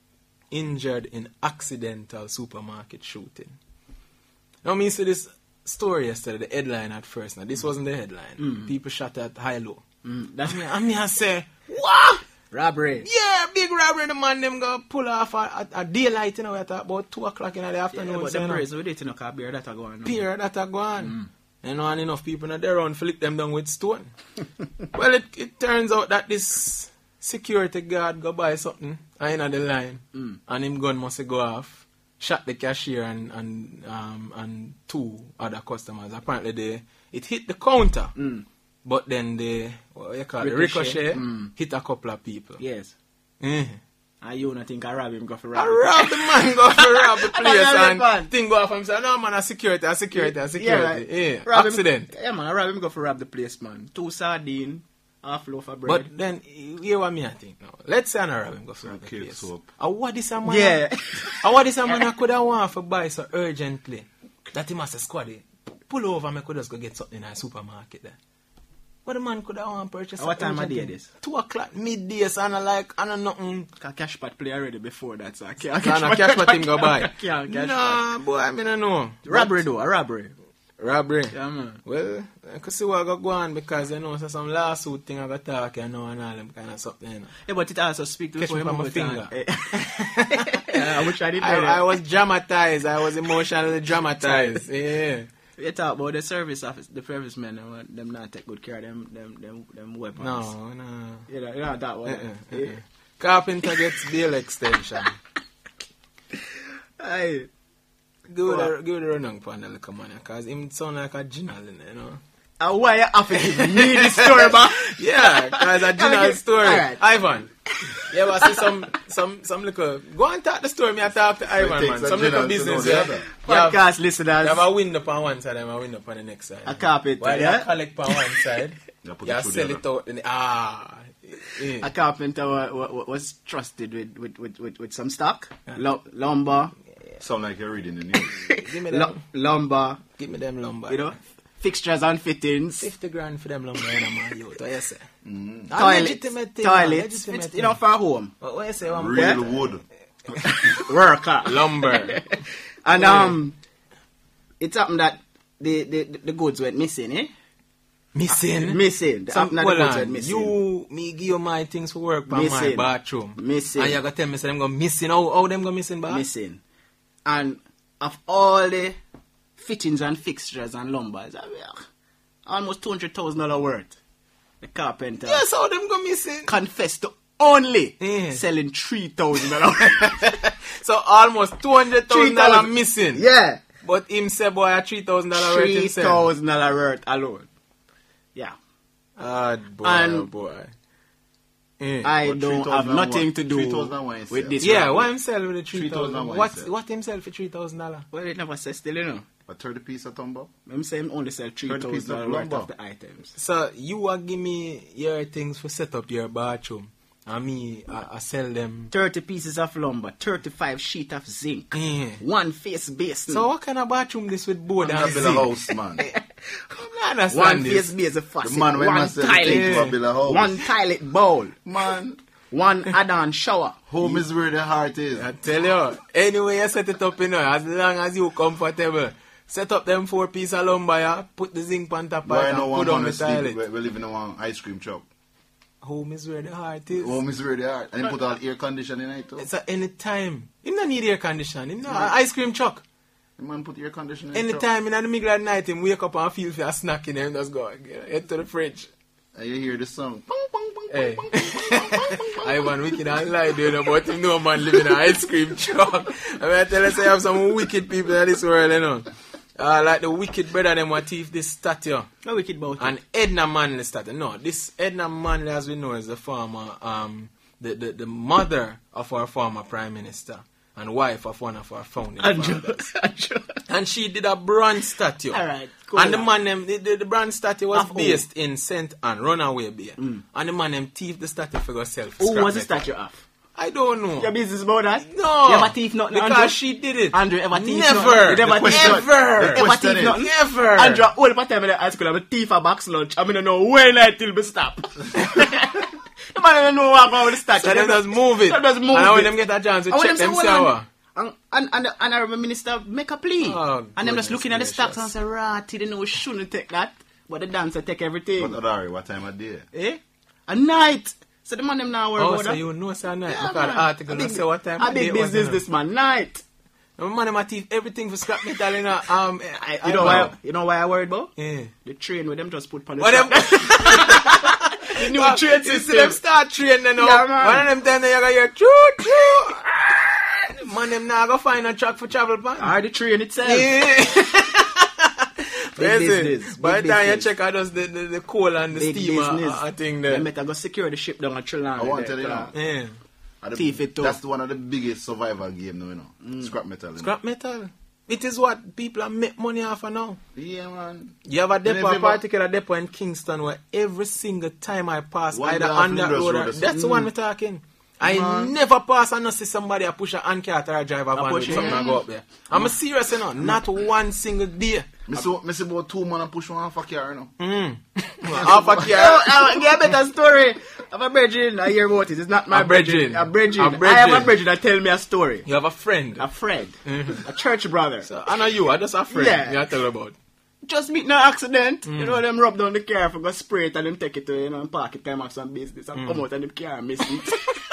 injured in accidental supermarket shooting. Now, me see this story yesterday, the headline at first. Now, this wasn't the headline. Mm. People shot at high-low. Mm. That's I mean, I mean, I say, what? robbery. Yeah, big robbery. The man them go pull off a, a, a daylight, you know, at about two o'clock in the afternoon. Yeah, but so, the you know, praise with it, you know, because beer that are going on. beer that are gone. Mm. You know, and enough people in there around flick them down with stone. Well, it, it turns out that this security guard go buy something in the line, Mm. and him gun must go off. Shot the cashier and and um, and two other customers. Apparently, they it hit the counter, Mm. but then the what you call it, Ricochet. ricochet Mm. hit a couple of people. Yes. Mm. And you don't think I rob him, go for I rob him. rob the man, go for rob the place, Rob and the man. thing go off and say, no man, a security, a security, a security. right. Yeah, Rob him- accident. yeah, man, I rob him, go for rob the place, man. Two sardine, half loaf of bread. But then, hear what me I think now. Let's say I rob him, go for rob the Cake place. soap. And what is a man? Yeah. And what is a man I could have want to buy so urgently that he must have squad pull over and I could just go get something in a supermarket there. What the man could have want to purchase? And what time of day urgently? this? Two o'clock, midday, so I don't like, I don't nothing. Cause cash pot play already before that, so I can't Can a cash pot him go buy? Can't cash pot. Nah, boy, I mean I know. Robbery though, a robbery. Robbery. Yeah, man. Well, I could see what I got going because you know so some lawsuit thing I got talk, you know, and all them kind of something, you know. Yeah, but it also speak to Catch me before by my you move it finger. on. Yeah, I wish I didn't know I, that. I was dramatized. I was emotionally dramatized. Yeah. We talk about the service office, the servicemen, them, uh, them not take good care of them, them, them, them weapons. No, no. You know, you know that one. Uh-uh, Yeah. uh-uh. Carpenter gets bail extension. Aye. Give it a, give it a run on for the little man because him sound like a general, you know. And why you have to give me this story, man? Yeah, because a general story. Alright. Ivan. You ever see some, some, some little... Go and talk the story, me I talk to Ivan, it man. takes a Some little general to know business, the yeah. other. You have, Podcast you listeners. have a window on one side and a window on the next side. A carpenter, While yeah? you collect on one side, You put you it through sell the it out. In the, ah. Yeah. A carpenter wa- wa- wa- was trusted with, with, with, with, with some stock, Lu- lumber, Sound like you're reading the news. Give me lu- them, lumber, give me them lumber. you know, fixtures and fittings, fifty grand for them lumber, you know, man. Youth, what you say? Mm. A toilets, legitimate thing, man, toilets, legitimate it's, thing. you know, for home, What, what you say? One Real Yeah. wood. worker. lumber. And Yeah. um, it's happened that the, the, the goods went missing, eh? Missing. Missing. The Some, happened that the well, goods on, went missing. you, me give you my things for work for my Missing. bathroom. Missing. And you gotta tell me, say them go missing. How, how them go missing, boss? missing. And of all the fittings and fixtures and lumbers, I mean, almost two hundred thousand dollars worth. The carpenter Yes, how them go missing? confessed to only Yeah. selling three thousand dollars. So almost two hundred thousand dollars three thousand missing. Yeah. But him say, boy, a three thousand dollars worth three himself. thousand dollars worth alone. Yeah. Ah, boy, And- oh boy. Yeah. I But don't three have thousand nothing one- to three do thousand one with himself. this. yeah, robbery. why him sell with the three three thousand thousand? why What, himself? what him sell for three thousand dollars? Well, it never says still, you know. A thirty piece of tumble. I'm saying only sell three thirty thousand pieces of dollars worth lumber. of the items. So you are give me your things for set up your bathroom, and me I, I sell them. thirty pieces of lumber, thirty-five sheet of zinc, Yeah. one face basin. So what kind of bathroom this with board I'm and gonna build a zinc? house, man. I understand one this. face base, a faucet, The man when one I said toilet, to build a house. one toilet bowl, Man, one add-on shower. home is where the heart is. I tell you, anyway you set it up, you know, as long as you comfortable. Set up them four piece of lumber, yeah, put the zinc on top of Why it no and one put on wanna the sleep? toilet. We, we live in a one ice cream shop. home is where the heart is. Home is really hard. And you put all air conditioning in it too. It's at any time. Him not need air conditioning. Him not a ice cream truck. The man put air conditioning in it. Anytime in the middle of the night, him wake up and feel for a snack in him, just go head to the fridge. And you hear the song. Hey, I want wicked and lie doing about him. No man living in an ice cream truck. I mean, I tell you, say I have some wicked people in this world, you know. Uh, like the wicked brother, them what thief this statue. No wicked about And Edna Manley statue. No, this Edna Manley, as we know, is the former, um, the, the, the mother of our former prime minister and wife of one of our founding Andrew. fathers. Andrew. And she did a bronze statue. All right, cool. And the man, them, the, the, the bronze statue was Of who? based in Saint Anne, Runaway Bay. Mm. And the man, them thief the statue for yourself. Who was the statue of? I don't know. Your business about that? No. You ever thief nothing, Because Andrew? she did it. Andrew, ever thief Never. nothing? You never The thief question- nothing? Never. the Ever question thief is- nothing? Never. Andrew, all the time in the high school, I'm a thief a box lunch. I'm gonna know when I till me stop. The man don't know what about the statue. So them just move it. Them just move and it. when them get a chance to And when check them them say, see "Hold how. on." And, and, and, the, and I remember minister make a plea. Oh, and them just goodness looking at the stocks and gracious. say, ratty, they know we shouldn't take that. But the dancer take everything. But Adari, what time of day? Eh? A night. So the man them now worry Oh, about so that. you know sir night. Yeah, Because man. the article A don't big- say what time A of day big it was, business you know. this man. Night. The man them a thief everything for scrap metal in a um I, I You know why you know why I worried about? Yeah. The train with them just put on the But them track. The new Well, train you see system. them start training now. Yeah, man. One of them time they you gonna hear choo choo. Man them now go find a truck for travel pan. Or the train itself. Yeah. Big Listen, business, by the big time you business. check out those the, the, the coal and the Big steam uh, business. uh, uh, thing They there. better go secure the ship down at Trinidad. I want to tell you now. Yeah. Are the- Thief it too. That's one of the biggest survival game now, you know. Scrap metal. you know. Scrap metal. It is what people are make money off of now. Yeah, man. You have a if depot, a ever- particular depot in Kingston where every single time I pass One either day on off that Flinders road, Road, or, that's- that's the one we're talking. I Man. never pass and not see somebody a push a hand cart or a drive a van with push it, something yeah. and go up there. I'm serious, you know. Not one single day. Me see, me see about two man and push one half a car, you know. Mm. Half a Oh, car. oh, get a better story. I have a brethren, I hear about it. It's not my A brethren. A brethren. A I have a brethren. brethren that tell me a story. You have a friend. A friend. A church brother. So, I know you, I just a friend. Yeah. You tell about. Just meet no accident. You know, them rub down the car for go spray it and them take it to, you know, and park it, time off some business and come out and the car miss it.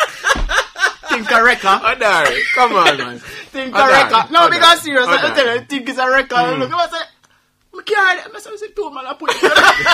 Think a wrecker. Adari, come on, man. Think a Adari, wrecker. No, Adari, because serious, I Adari. tell you, think it's a wrecker. Mm. Look, I say, I can't, I say, two man, I push it.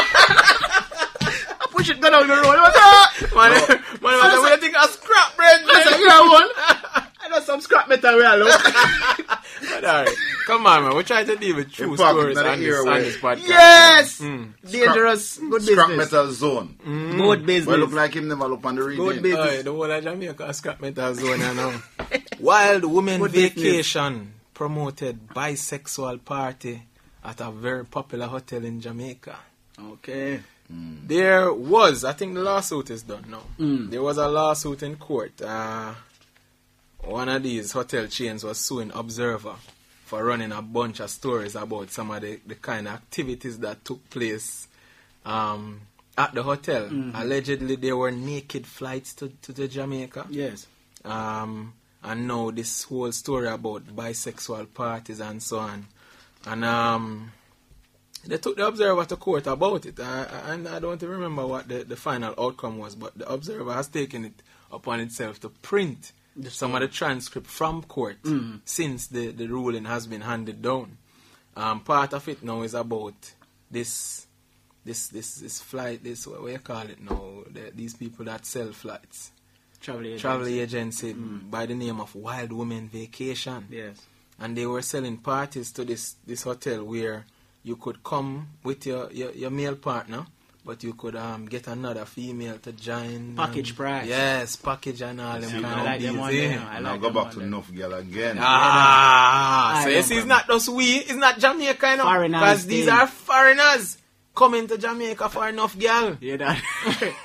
I push it down the road. I say, Man, man, man, say- what do you think of scrap bread? I say, yeah, one. I know some scrap metal where I look. Adari, come on, man. We're trying to deal with true In fact, stories not on a this, year on away. this podcast. Yes! Mm. Dangerous. Good Scrap business. metal zone. Good Well, business. look like him never look on the reading. Good business. Aye, the whole of Jamaica is scrap metal zone you know. Wild Women Good business. Vacation promoted bisexual party at a very popular hotel in Jamaica. Okay. There was, I think the lawsuit is done now. Mm. There was a lawsuit in court. Uh, one of these hotel chains was suing Observer for running a bunch of stories about some of the, the kind of activities that took place um, at the hotel. Mm-hmm. Allegedly, there were naked flights to, to, to Jamaica. Yes. Um, and now this whole story about bisexual parties and so on. And um, they took the Observer to court about it. I, I, and I don't remember what the, the final outcome was, but the Observer has taken it upon itself to print some of the transcript from court Mm. since the, the ruling has been handed down. Um, part of it now is about this this this this flight, this what do you call it now? The, these people that sell flights. Travel agency. Travel agency by the name of Wild Women Vacation. Yes. And they were selling parties to this, this hotel where you could come with your, your, your male partner, but you could um get another female to join. Package and- price. Yes, package and all them See, kind I of like them deals, one eh? there. I now like go them back one to there. enough girl again. Ah, I so you don't see, it's know. not just we, it's not Jamaica, you know, Foreigners because these thing. are foreigners coming to Jamaica for enough girl. Yeah, that.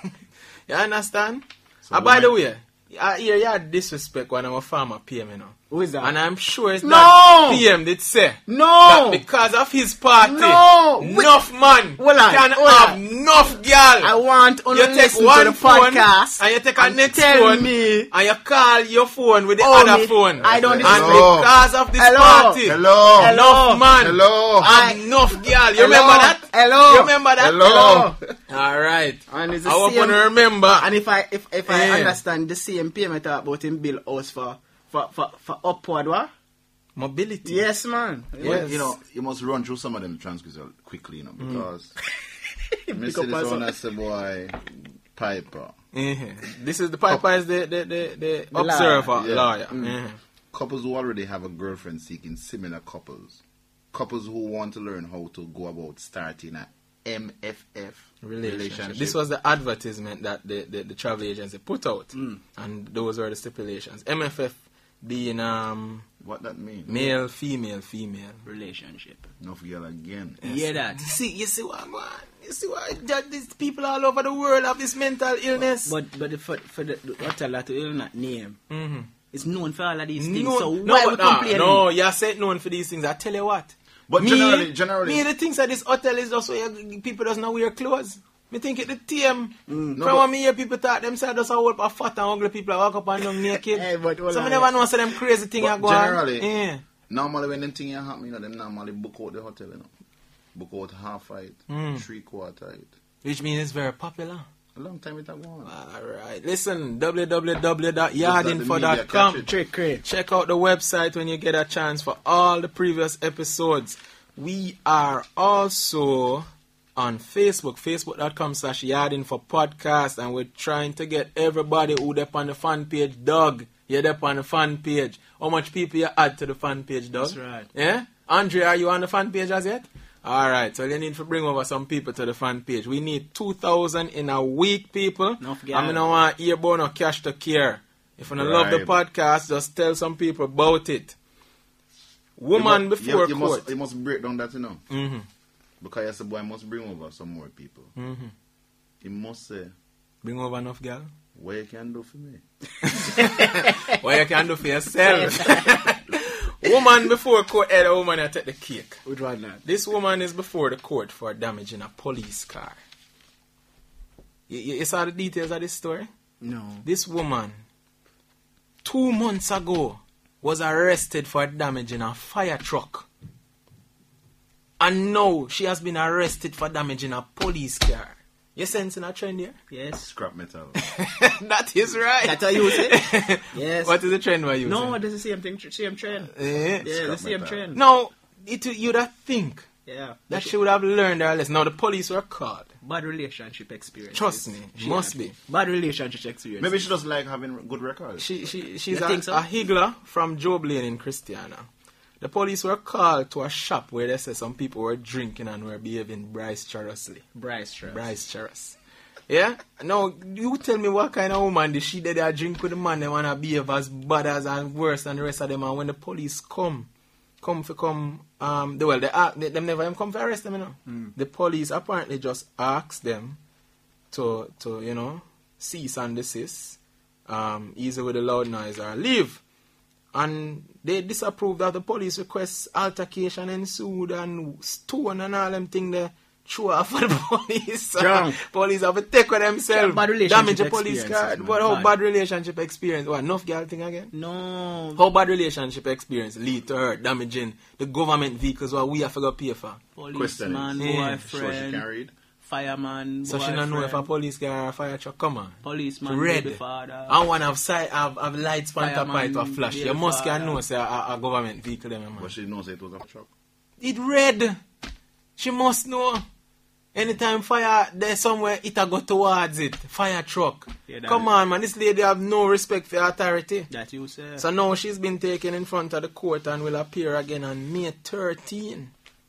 You understand? So Ah, by the women- way, I hear you had disrespect when our farmer pay me now. Who is that? And I'm sure it's No! that P M did say. No! That because of his party, No! enough man Hold on, can hold have on. enough girl. I want to You take listen one to the phone podcast and you take a and next tell phone me. and you call your phone with the Oh, other me- phone. I don't And Hello. because of this Hello. party, Hello. enough man Hello. have I- enough girl. You Hello. remember that? Hello. You remember that? Hello. All right. And it's the I hope you same- remember. And if I if if I Yeah. understand the same payment talk about him bill house for for for, for upward what? Mobility. Yes, man. But, Yes. you know, you must run through some of them transcripts quickly, you know, because Pick me up see this us one up. as the boy Piper. Mhm. This is the Piper is the the the, the, The observer lawyer, yeah. lawyer. Mm. Mhm. Couples who already have a girlfriend seeking similar couples. Couples who want to learn how to go about starting a M F F Relationship. relationship. This was the advertisement that the, the, the travel agency put out, Mm. and those were the stipulations. M F F being um What that mean? male, female, female. Relationship. Enough girl again. You hear that? See, you see what I'm going. You see what that these people all over the world have this mental illness. But but the, for for the what tell that will not name. mm-hmm. It's known for all of these things. no, So no, why we but, nah, complaining? no, you said known for these things. I tell you what. But me, generally- generally- me the things that this hotel is just where you- people doesn't wear clothes. Me think it the T M. Mm. No, From but- when me hear people talk themselves just a whole of fat and ugly people that walk up and down naked. Hey, but hold so me on, never yeah. know so them crazy thing But are going. generally- Yeah. Normally when them things happen, you know, them normally book out the hotel, you know. Book out half height, Mm. three quarter height. Which means it's very popular. A long time it a go on. Alright. Listen, w w w dot yardinfo dot com. Just let the media catch it. Trick, trick. Check out the website when you get a chance for all the previous episodes. We are also on Facebook, facebook.com slash yardinfo podcast, and we're trying to get everybody who up on the fan page, Doug. You're up on the fan page. How much people you add to the fan page, Doug? That's right. Yeah? Andre, are you on the fan page as yet? Alright, so you need to bring over some people to the fan page. We need two thousand in a week, people. Enough I gal. mean, I want earbone or cash to care. If you don't love the Right. podcast, just tell some people about it. Woman You mu- before you, you court. must, you must break down that, you know. Mm-hmm. Because yes, the boy must bring over some more people. Mm-hmm. He must say, Bring over enough, girl. what you can do for me. What you can do for yourself. Woman before court, eh, the woman that take the cake. Which one now? This woman is before the court for damaging a police car. You, you, you saw the details of this story? No. This woman, two months ago, was arrested for damaging a fire truck. And now she has been arrested for damaging a police car. You sensing a trend here? Yes. Scrap metal. That is right. That's how you say? Yes. What is the trend we're using? No, that's the same thing. Same trend. Eh? Yeah, Scrap the same metal. trend. No, it, you'd have think Yeah. that she would have learned her lesson. Now the police were called. Bad relationship experience. Trust me, must be. Bad relationship experience. Maybe she just like having good records. She, she, she's You a, think so? a higgler from Job Lane in Christiana. The police were called to a shop where they said some people were drinking and were behaving boisterously. Bryce Trust. Boisterous. Yeah? Now, you tell me what kind of woman did she did that drink with the man, they want to behave as bad as and worse than the rest of them, and when the police come, come for come, um, they, well, they, ask, they them never even come for arrest them, you know. Mm. The police apparently just asked them to, to you know, cease and desist, um, easy with the loud noise or leave. And they disapproved of the police requests, altercation ensued, and stone and all them things they threw off of the police. Drunk. Police have to take with themselves, Bad relationship damage a police car. experiences, man. But how Bad. bad relationship experience? What, enough girl thing again? No. How bad relationship experience lead to her damaging the government vehicles what we have to go pay for? Question Policeman, is, Yeah. sure she boyfriend, can read. fireman, So she don't know if a police car or a fire truck come on. policeman, Red. baby father. And one have side have, have lights on top of it Fireman, or flash. baby You must can father. know say a, a government vehicle them man. But she knows it was a truck. It red. She must know. Anytime fire there somewhere it a go towards it. Fire truck. Yeah, that Come is- on man, this lady have no respect for authority. That you say. So now she's been taken in front of the court and will appear again on May thirteenth.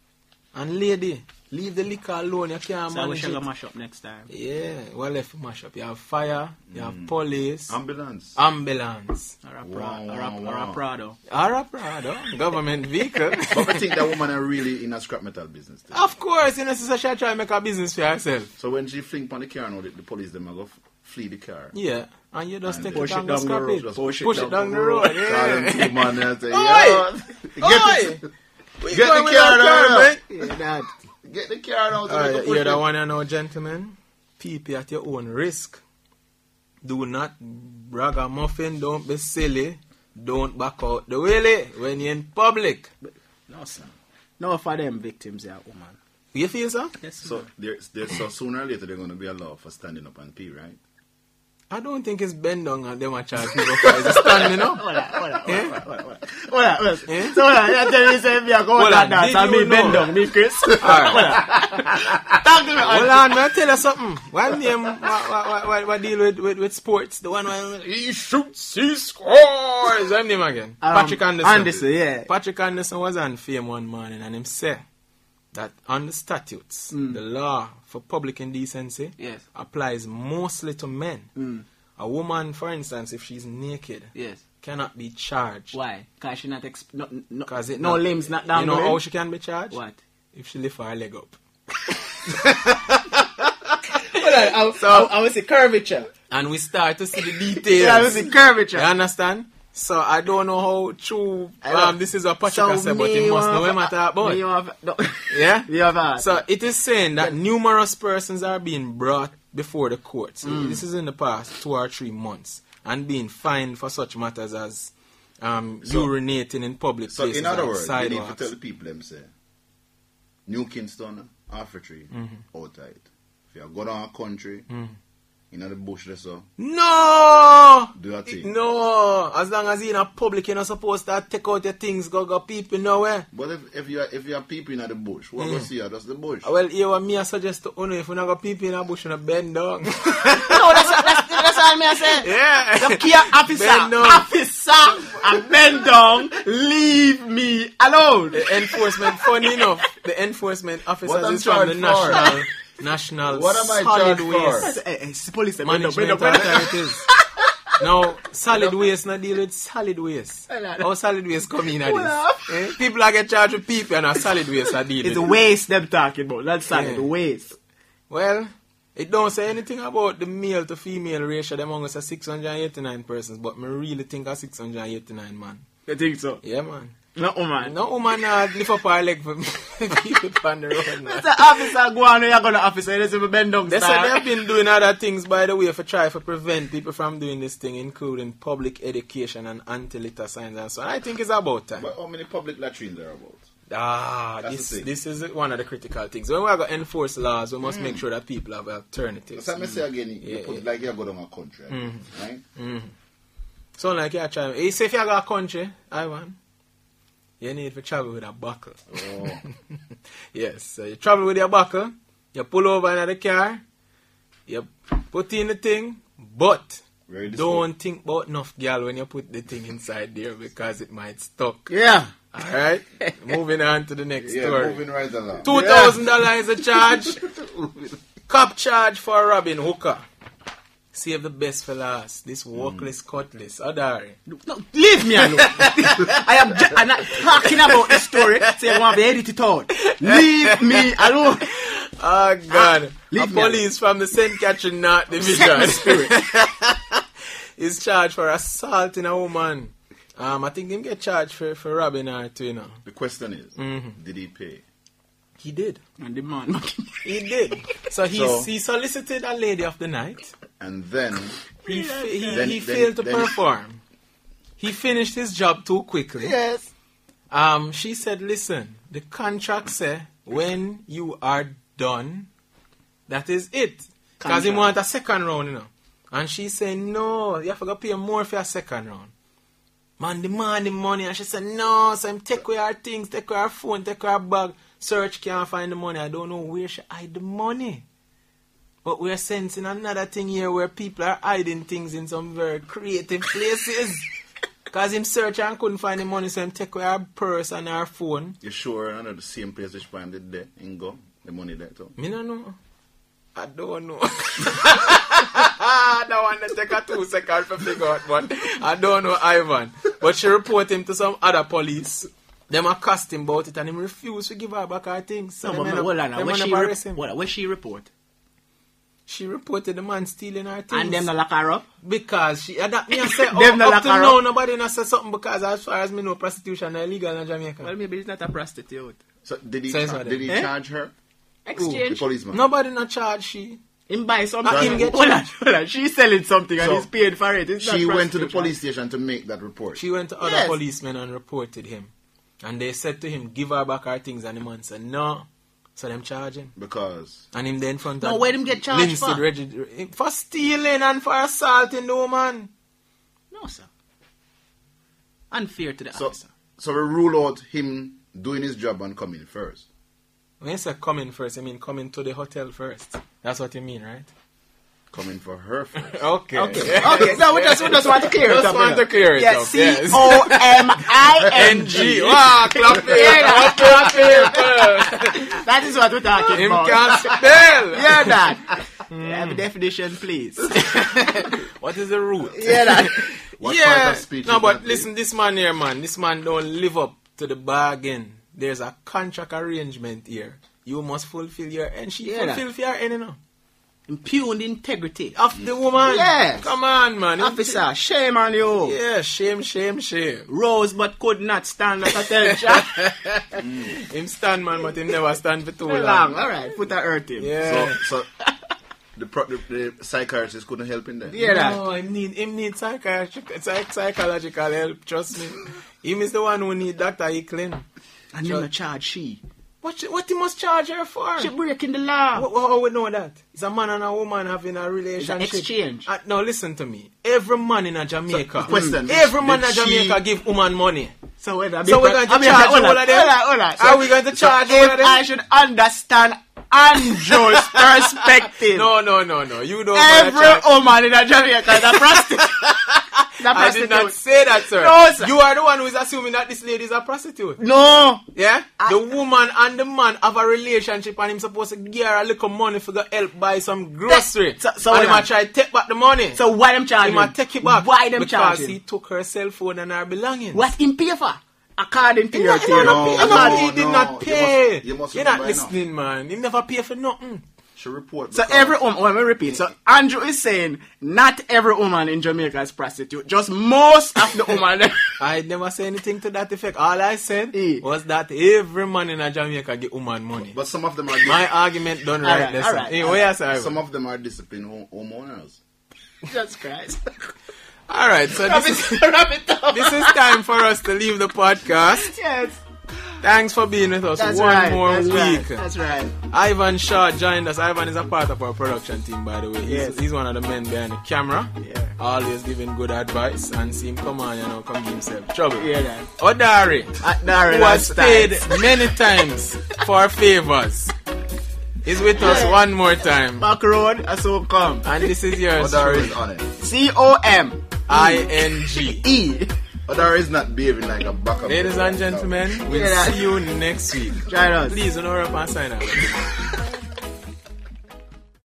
And lady, leave the liquor alone, you can't So we manage shall go it. mash up next time. Yeah, well left mash up. You have fire, you have police, Ambulance. ambulance, Or a, Wow, pra- or a, wow, or a wow. Prado. or a Prado, government vehicle. But I think that woman are really in a scrap metal business. Too. Of course, you know, sister, she try to make a business for herself. So when she fling on the car now, the, the police them are go f- flee the car. Yeah. And you just And take push it it down down the the scrap road. it. Just Push, push it down the road. Call Yeah. them two man and say, Oi! yo, get Oi! the, Where you Get going the with car that down car, there. man? Yeah, that. get the car out. All right, you're the one I know, gentlemen. Peep at your own risk. Do not brag a muffin. Don't be silly. Don't back out the willy when you're in public. No, sir. No for them victims, yeah, woman. You feel, sir? Yes, So, there's, there's, so sooner or later, there's going to be a law for standing up and pee, right? I don't think it's bend down and them a charge people for it's standing up. Hold on, hold on, Eh? hold on, hold on, hold on, hold on. Eh? So hold on, you tell me say me a go Hold out on, dance did and you me bend know? down, me Chris. Alright. Talk to me. Hold on, man. Tell you something. One name, what, what, what, what deal with, with, with sports? The one where he shoots, he scores. What's name again? Um, Patrick Anderson. Anderson, yeah. Patrick Anderson was on fame one morning and him said that on the statutes, the law for public indecency Yes. applies mostly to men. Mm. A woman, for instance, if she's naked, Yes. cannot be charged. Why? Because she not exp- no, no, Cause it no not- limbs not down You know the how limb? she can be charged? What? If she lift her leg up. Hold on, I, So- I, I was the curvature. And we start to see the details. Yeah, I was the curvature. You understand? So I don't know how true I know. um, this is what Patrick said, but he must know him at that Me boy. have, no. Yeah? Me have a- So it is saying that numerous persons are being brought before the courts. Mm. This is in the past two or three months and being fined for such matters as um, So- urinating in public So, places in other and words, you need to sidewalks. tell the people them say, New Kingston, Afritree, Mm-hmm. outside. If you go down a country, in the bush there, so, No! do your thing. No! As long as you're in a public, you're not supposed to take out your things, go go people nowhere. But if, if you are if you are people in the bush, what go see you? That's the bush. Well, here what me I suggest to Uno, if you not got people in a bush, you not bend down. No, that's, that's, that's all me I say. Yeah. The care officer, Bend down. officer, and bend down, leave me alone. The enforcement, funny enough, the enforcement officers What I'm is from the charged for? national, national What am I solid charged for? waste Hey, hey, it's police, bend down, bend management down, bend down. authorities. Now, solid waste not deal with solid waste. How solid waste come in at this? Eh? People are get charged with people and a solid waste are dealing It's with. the waste them talking about, not solid, Yeah. the waste. Well, it don't say anything about the male to female ratio among us are six hundred eighty-nine persons, but me really think are six hundred eighty-nine man. You think so? Yeah, man. No, woman. No woman uh, lift up her leg for people on the road. Man. The officer go on, you're going to officer, you see bend down, They said star. they have been doing other things, by the way, for try to prevent people from doing this thing, including public education and anti-litter signs and so on. I think it's about time. But how many public latrines are about? Ah, That's this the thing. this is one of the critical things. When we are going to enforce laws, we must make sure that people have alternatives. So let me say again, you Yeah, put yeah. it like you go down a country, right? So like you are trying, you say if you go a country, Ivan, you need to travel with a buckle. Oh. Yes, so you travel with your buckle, you pull over in the car, you put in the thing, but Very don't think about enough girl when you put the thing inside there because it might stuck. Yeah. Alright? Moving on to the next Yeah, story. moving right along. Two thousand dollars is a charge. Cop charge for robbing hooker. Save the best for last. This workless cutlass. Adari. No, leave me alone. I am ju- I'm not talking about the story. Say I want to edit it out. Leave me alone. Oh God. leave A me police from the Saint Catherine North Set my Division spirit. is charged for assaulting a woman. Um, I think him get charged for, for robbing her too, you know. The question is, Mm-hmm. did he pay? He did. And the man. He did. So he So- he solicited a lady of the night. And then, He fa- he, Then- he then- failed to then- perform. He finished his job too quickly. Yes. Um, she said, "Listen, the contract say when you are done, that is it. Because he Contract. want a second round, you know." And she said, "No, you have to go pay more for a second round." Man demand the money, and she said, "No, so him take away her things, take away her phone, take away her bag. Search can't find the money. I don't know where she hide the money." But we're sensing another thing here where people are hiding things in some very creative places. Because him search and couldn't find the money, so him take away her purse and her phone. you sure I know the same place which find it there in go? The money there too? Me no know. I don't know. I don't want to take a two seconds to figure out, but I don't know Ivan. But she report him to some other police. Them accused him about it and him refused to give her back her things. So No, them but end up- hold on now. them Where end she, up re- arrest him. what, where she report? she reported the man stealing her things. And them not lock her up? Because she, uh, that me I say, Them oh, not up lock to her now, up. nobody not say something because as far as me know, prostitution is illegal in Jamaica. Well, maybe it's not a prostitute. So did he, So it's char- what did he eh? charge her? The Exchange. policeman. Nobody not charge she. Him buy something. Ah, him get hold on, hold on. She's selling something and So, he's paid for it. It's not She went to the prostitution. police station to make that report. She went to other Yes. policemen and reported him. And they said to him, give her back her things. And the man said, no. So them charge him. Because And him then in front No, of where them get charged Linstead for? Regi- for stealing and for assaulting the woman. No, sir. Unfair to the so, officer. so we rule out him doing his job and coming first. When you say coming first, I mean coming to the hotel first. That's what you mean, right? Coming for her first. Okay. Okay, okay. No, we just, we just want to clear it Just up. want brother. to clear it yeah, up, C yes. O M I N G. Wow, clap it. Clap it. That is what we're talking Him about. can't spell. Yeah, that. Have a definition, please. What is the root? Yeah, that. What yeah. part of speech No, is but that, listen, this man here, man, this man don't live up to the bargain. There's a contract arrangement here. You must fulfill your end. She Yeah, fulfill for your end, you know. Impugned integrity. Of the woman. Yes. Come on, man. Officer, shame on you. Yeah, shame, shame, shame. Rose but could not stand at attention. Him stand, man, but him never stand for too Too long. long. All right, put a hurt him. Yeah. So, so the, pro- the, the psychiatrist couldn't help him there. Yeah, that. No, him need, him need psychiatric, psych, psychological help, trust me. Him is the one who need Doctor Eklin. And you charge she. What, she- what he must charge her for? She breaking the law. How, how we know that? It's a man and a woman having a relationship. It's an exchange. Uh, now listen to me. Every man in a Jamaica, So, question, every did- man in did Jamaica she- give woman money. So, wait, So we're going to charge all of them? Hold on, hold on. Are we going to charge all if of them? I should understand Andrew's perspective, No, no, no, no. You don't every wanna charge. woman in a Jamaica is a prostitute. Is a I did not prostitute. say that, sir. No, sir. You are the one who is assuming that this lady is a prostitute. No. Yeah? the woman and the man have a relationship and him supposed to give her a little money for the help buy some grocery. So- so and wait him a a try to take back the money. So why them he charging? might take it back. Why them because charging? he took her cell phone and her belongings. What him pay for? According to He, your not, he, theory. not pay, No, no, no, he did no. not You pay. must- you must You're not remember now. listening, man. He never pay for nothing. She report. So because- every woman, let me repeat. So Andrew is saying not every woman in Jamaica is prostitute. Just most of the women. I never say anything to that effect. All I said Eh. was that every man in a Jamaica get woman money. But some of them are My argument done right. Alright, Listen. alright, Hey, alright. where you say, some of them are disciplined home- homeowners. Jesus Christ. All right, so Wrap this it, is, wrap it up. this is time for us to leave the podcast. Yes. Thanks for being with us That's one right. more That's week. right. That's right. Ivan Shaw joined us. Ivan is a part of our production team, by the way. He's, Yes. he's one of the men behind the camera. Yeah. Always giving good advice and see him come on, you know, come give himself trouble. Yeah, that. Odari, Uh, Darren who has and paid Stiles. many times for favors, is with us Yeah. one more time. Back road, I so come. And this is yours, Odar truly. is on it. C O M I N G. E. Odar is not behaving like a backup. Ladies and gentlemen, we'll Yeah. see you next week. Join us. Please don't hurry up and sign up.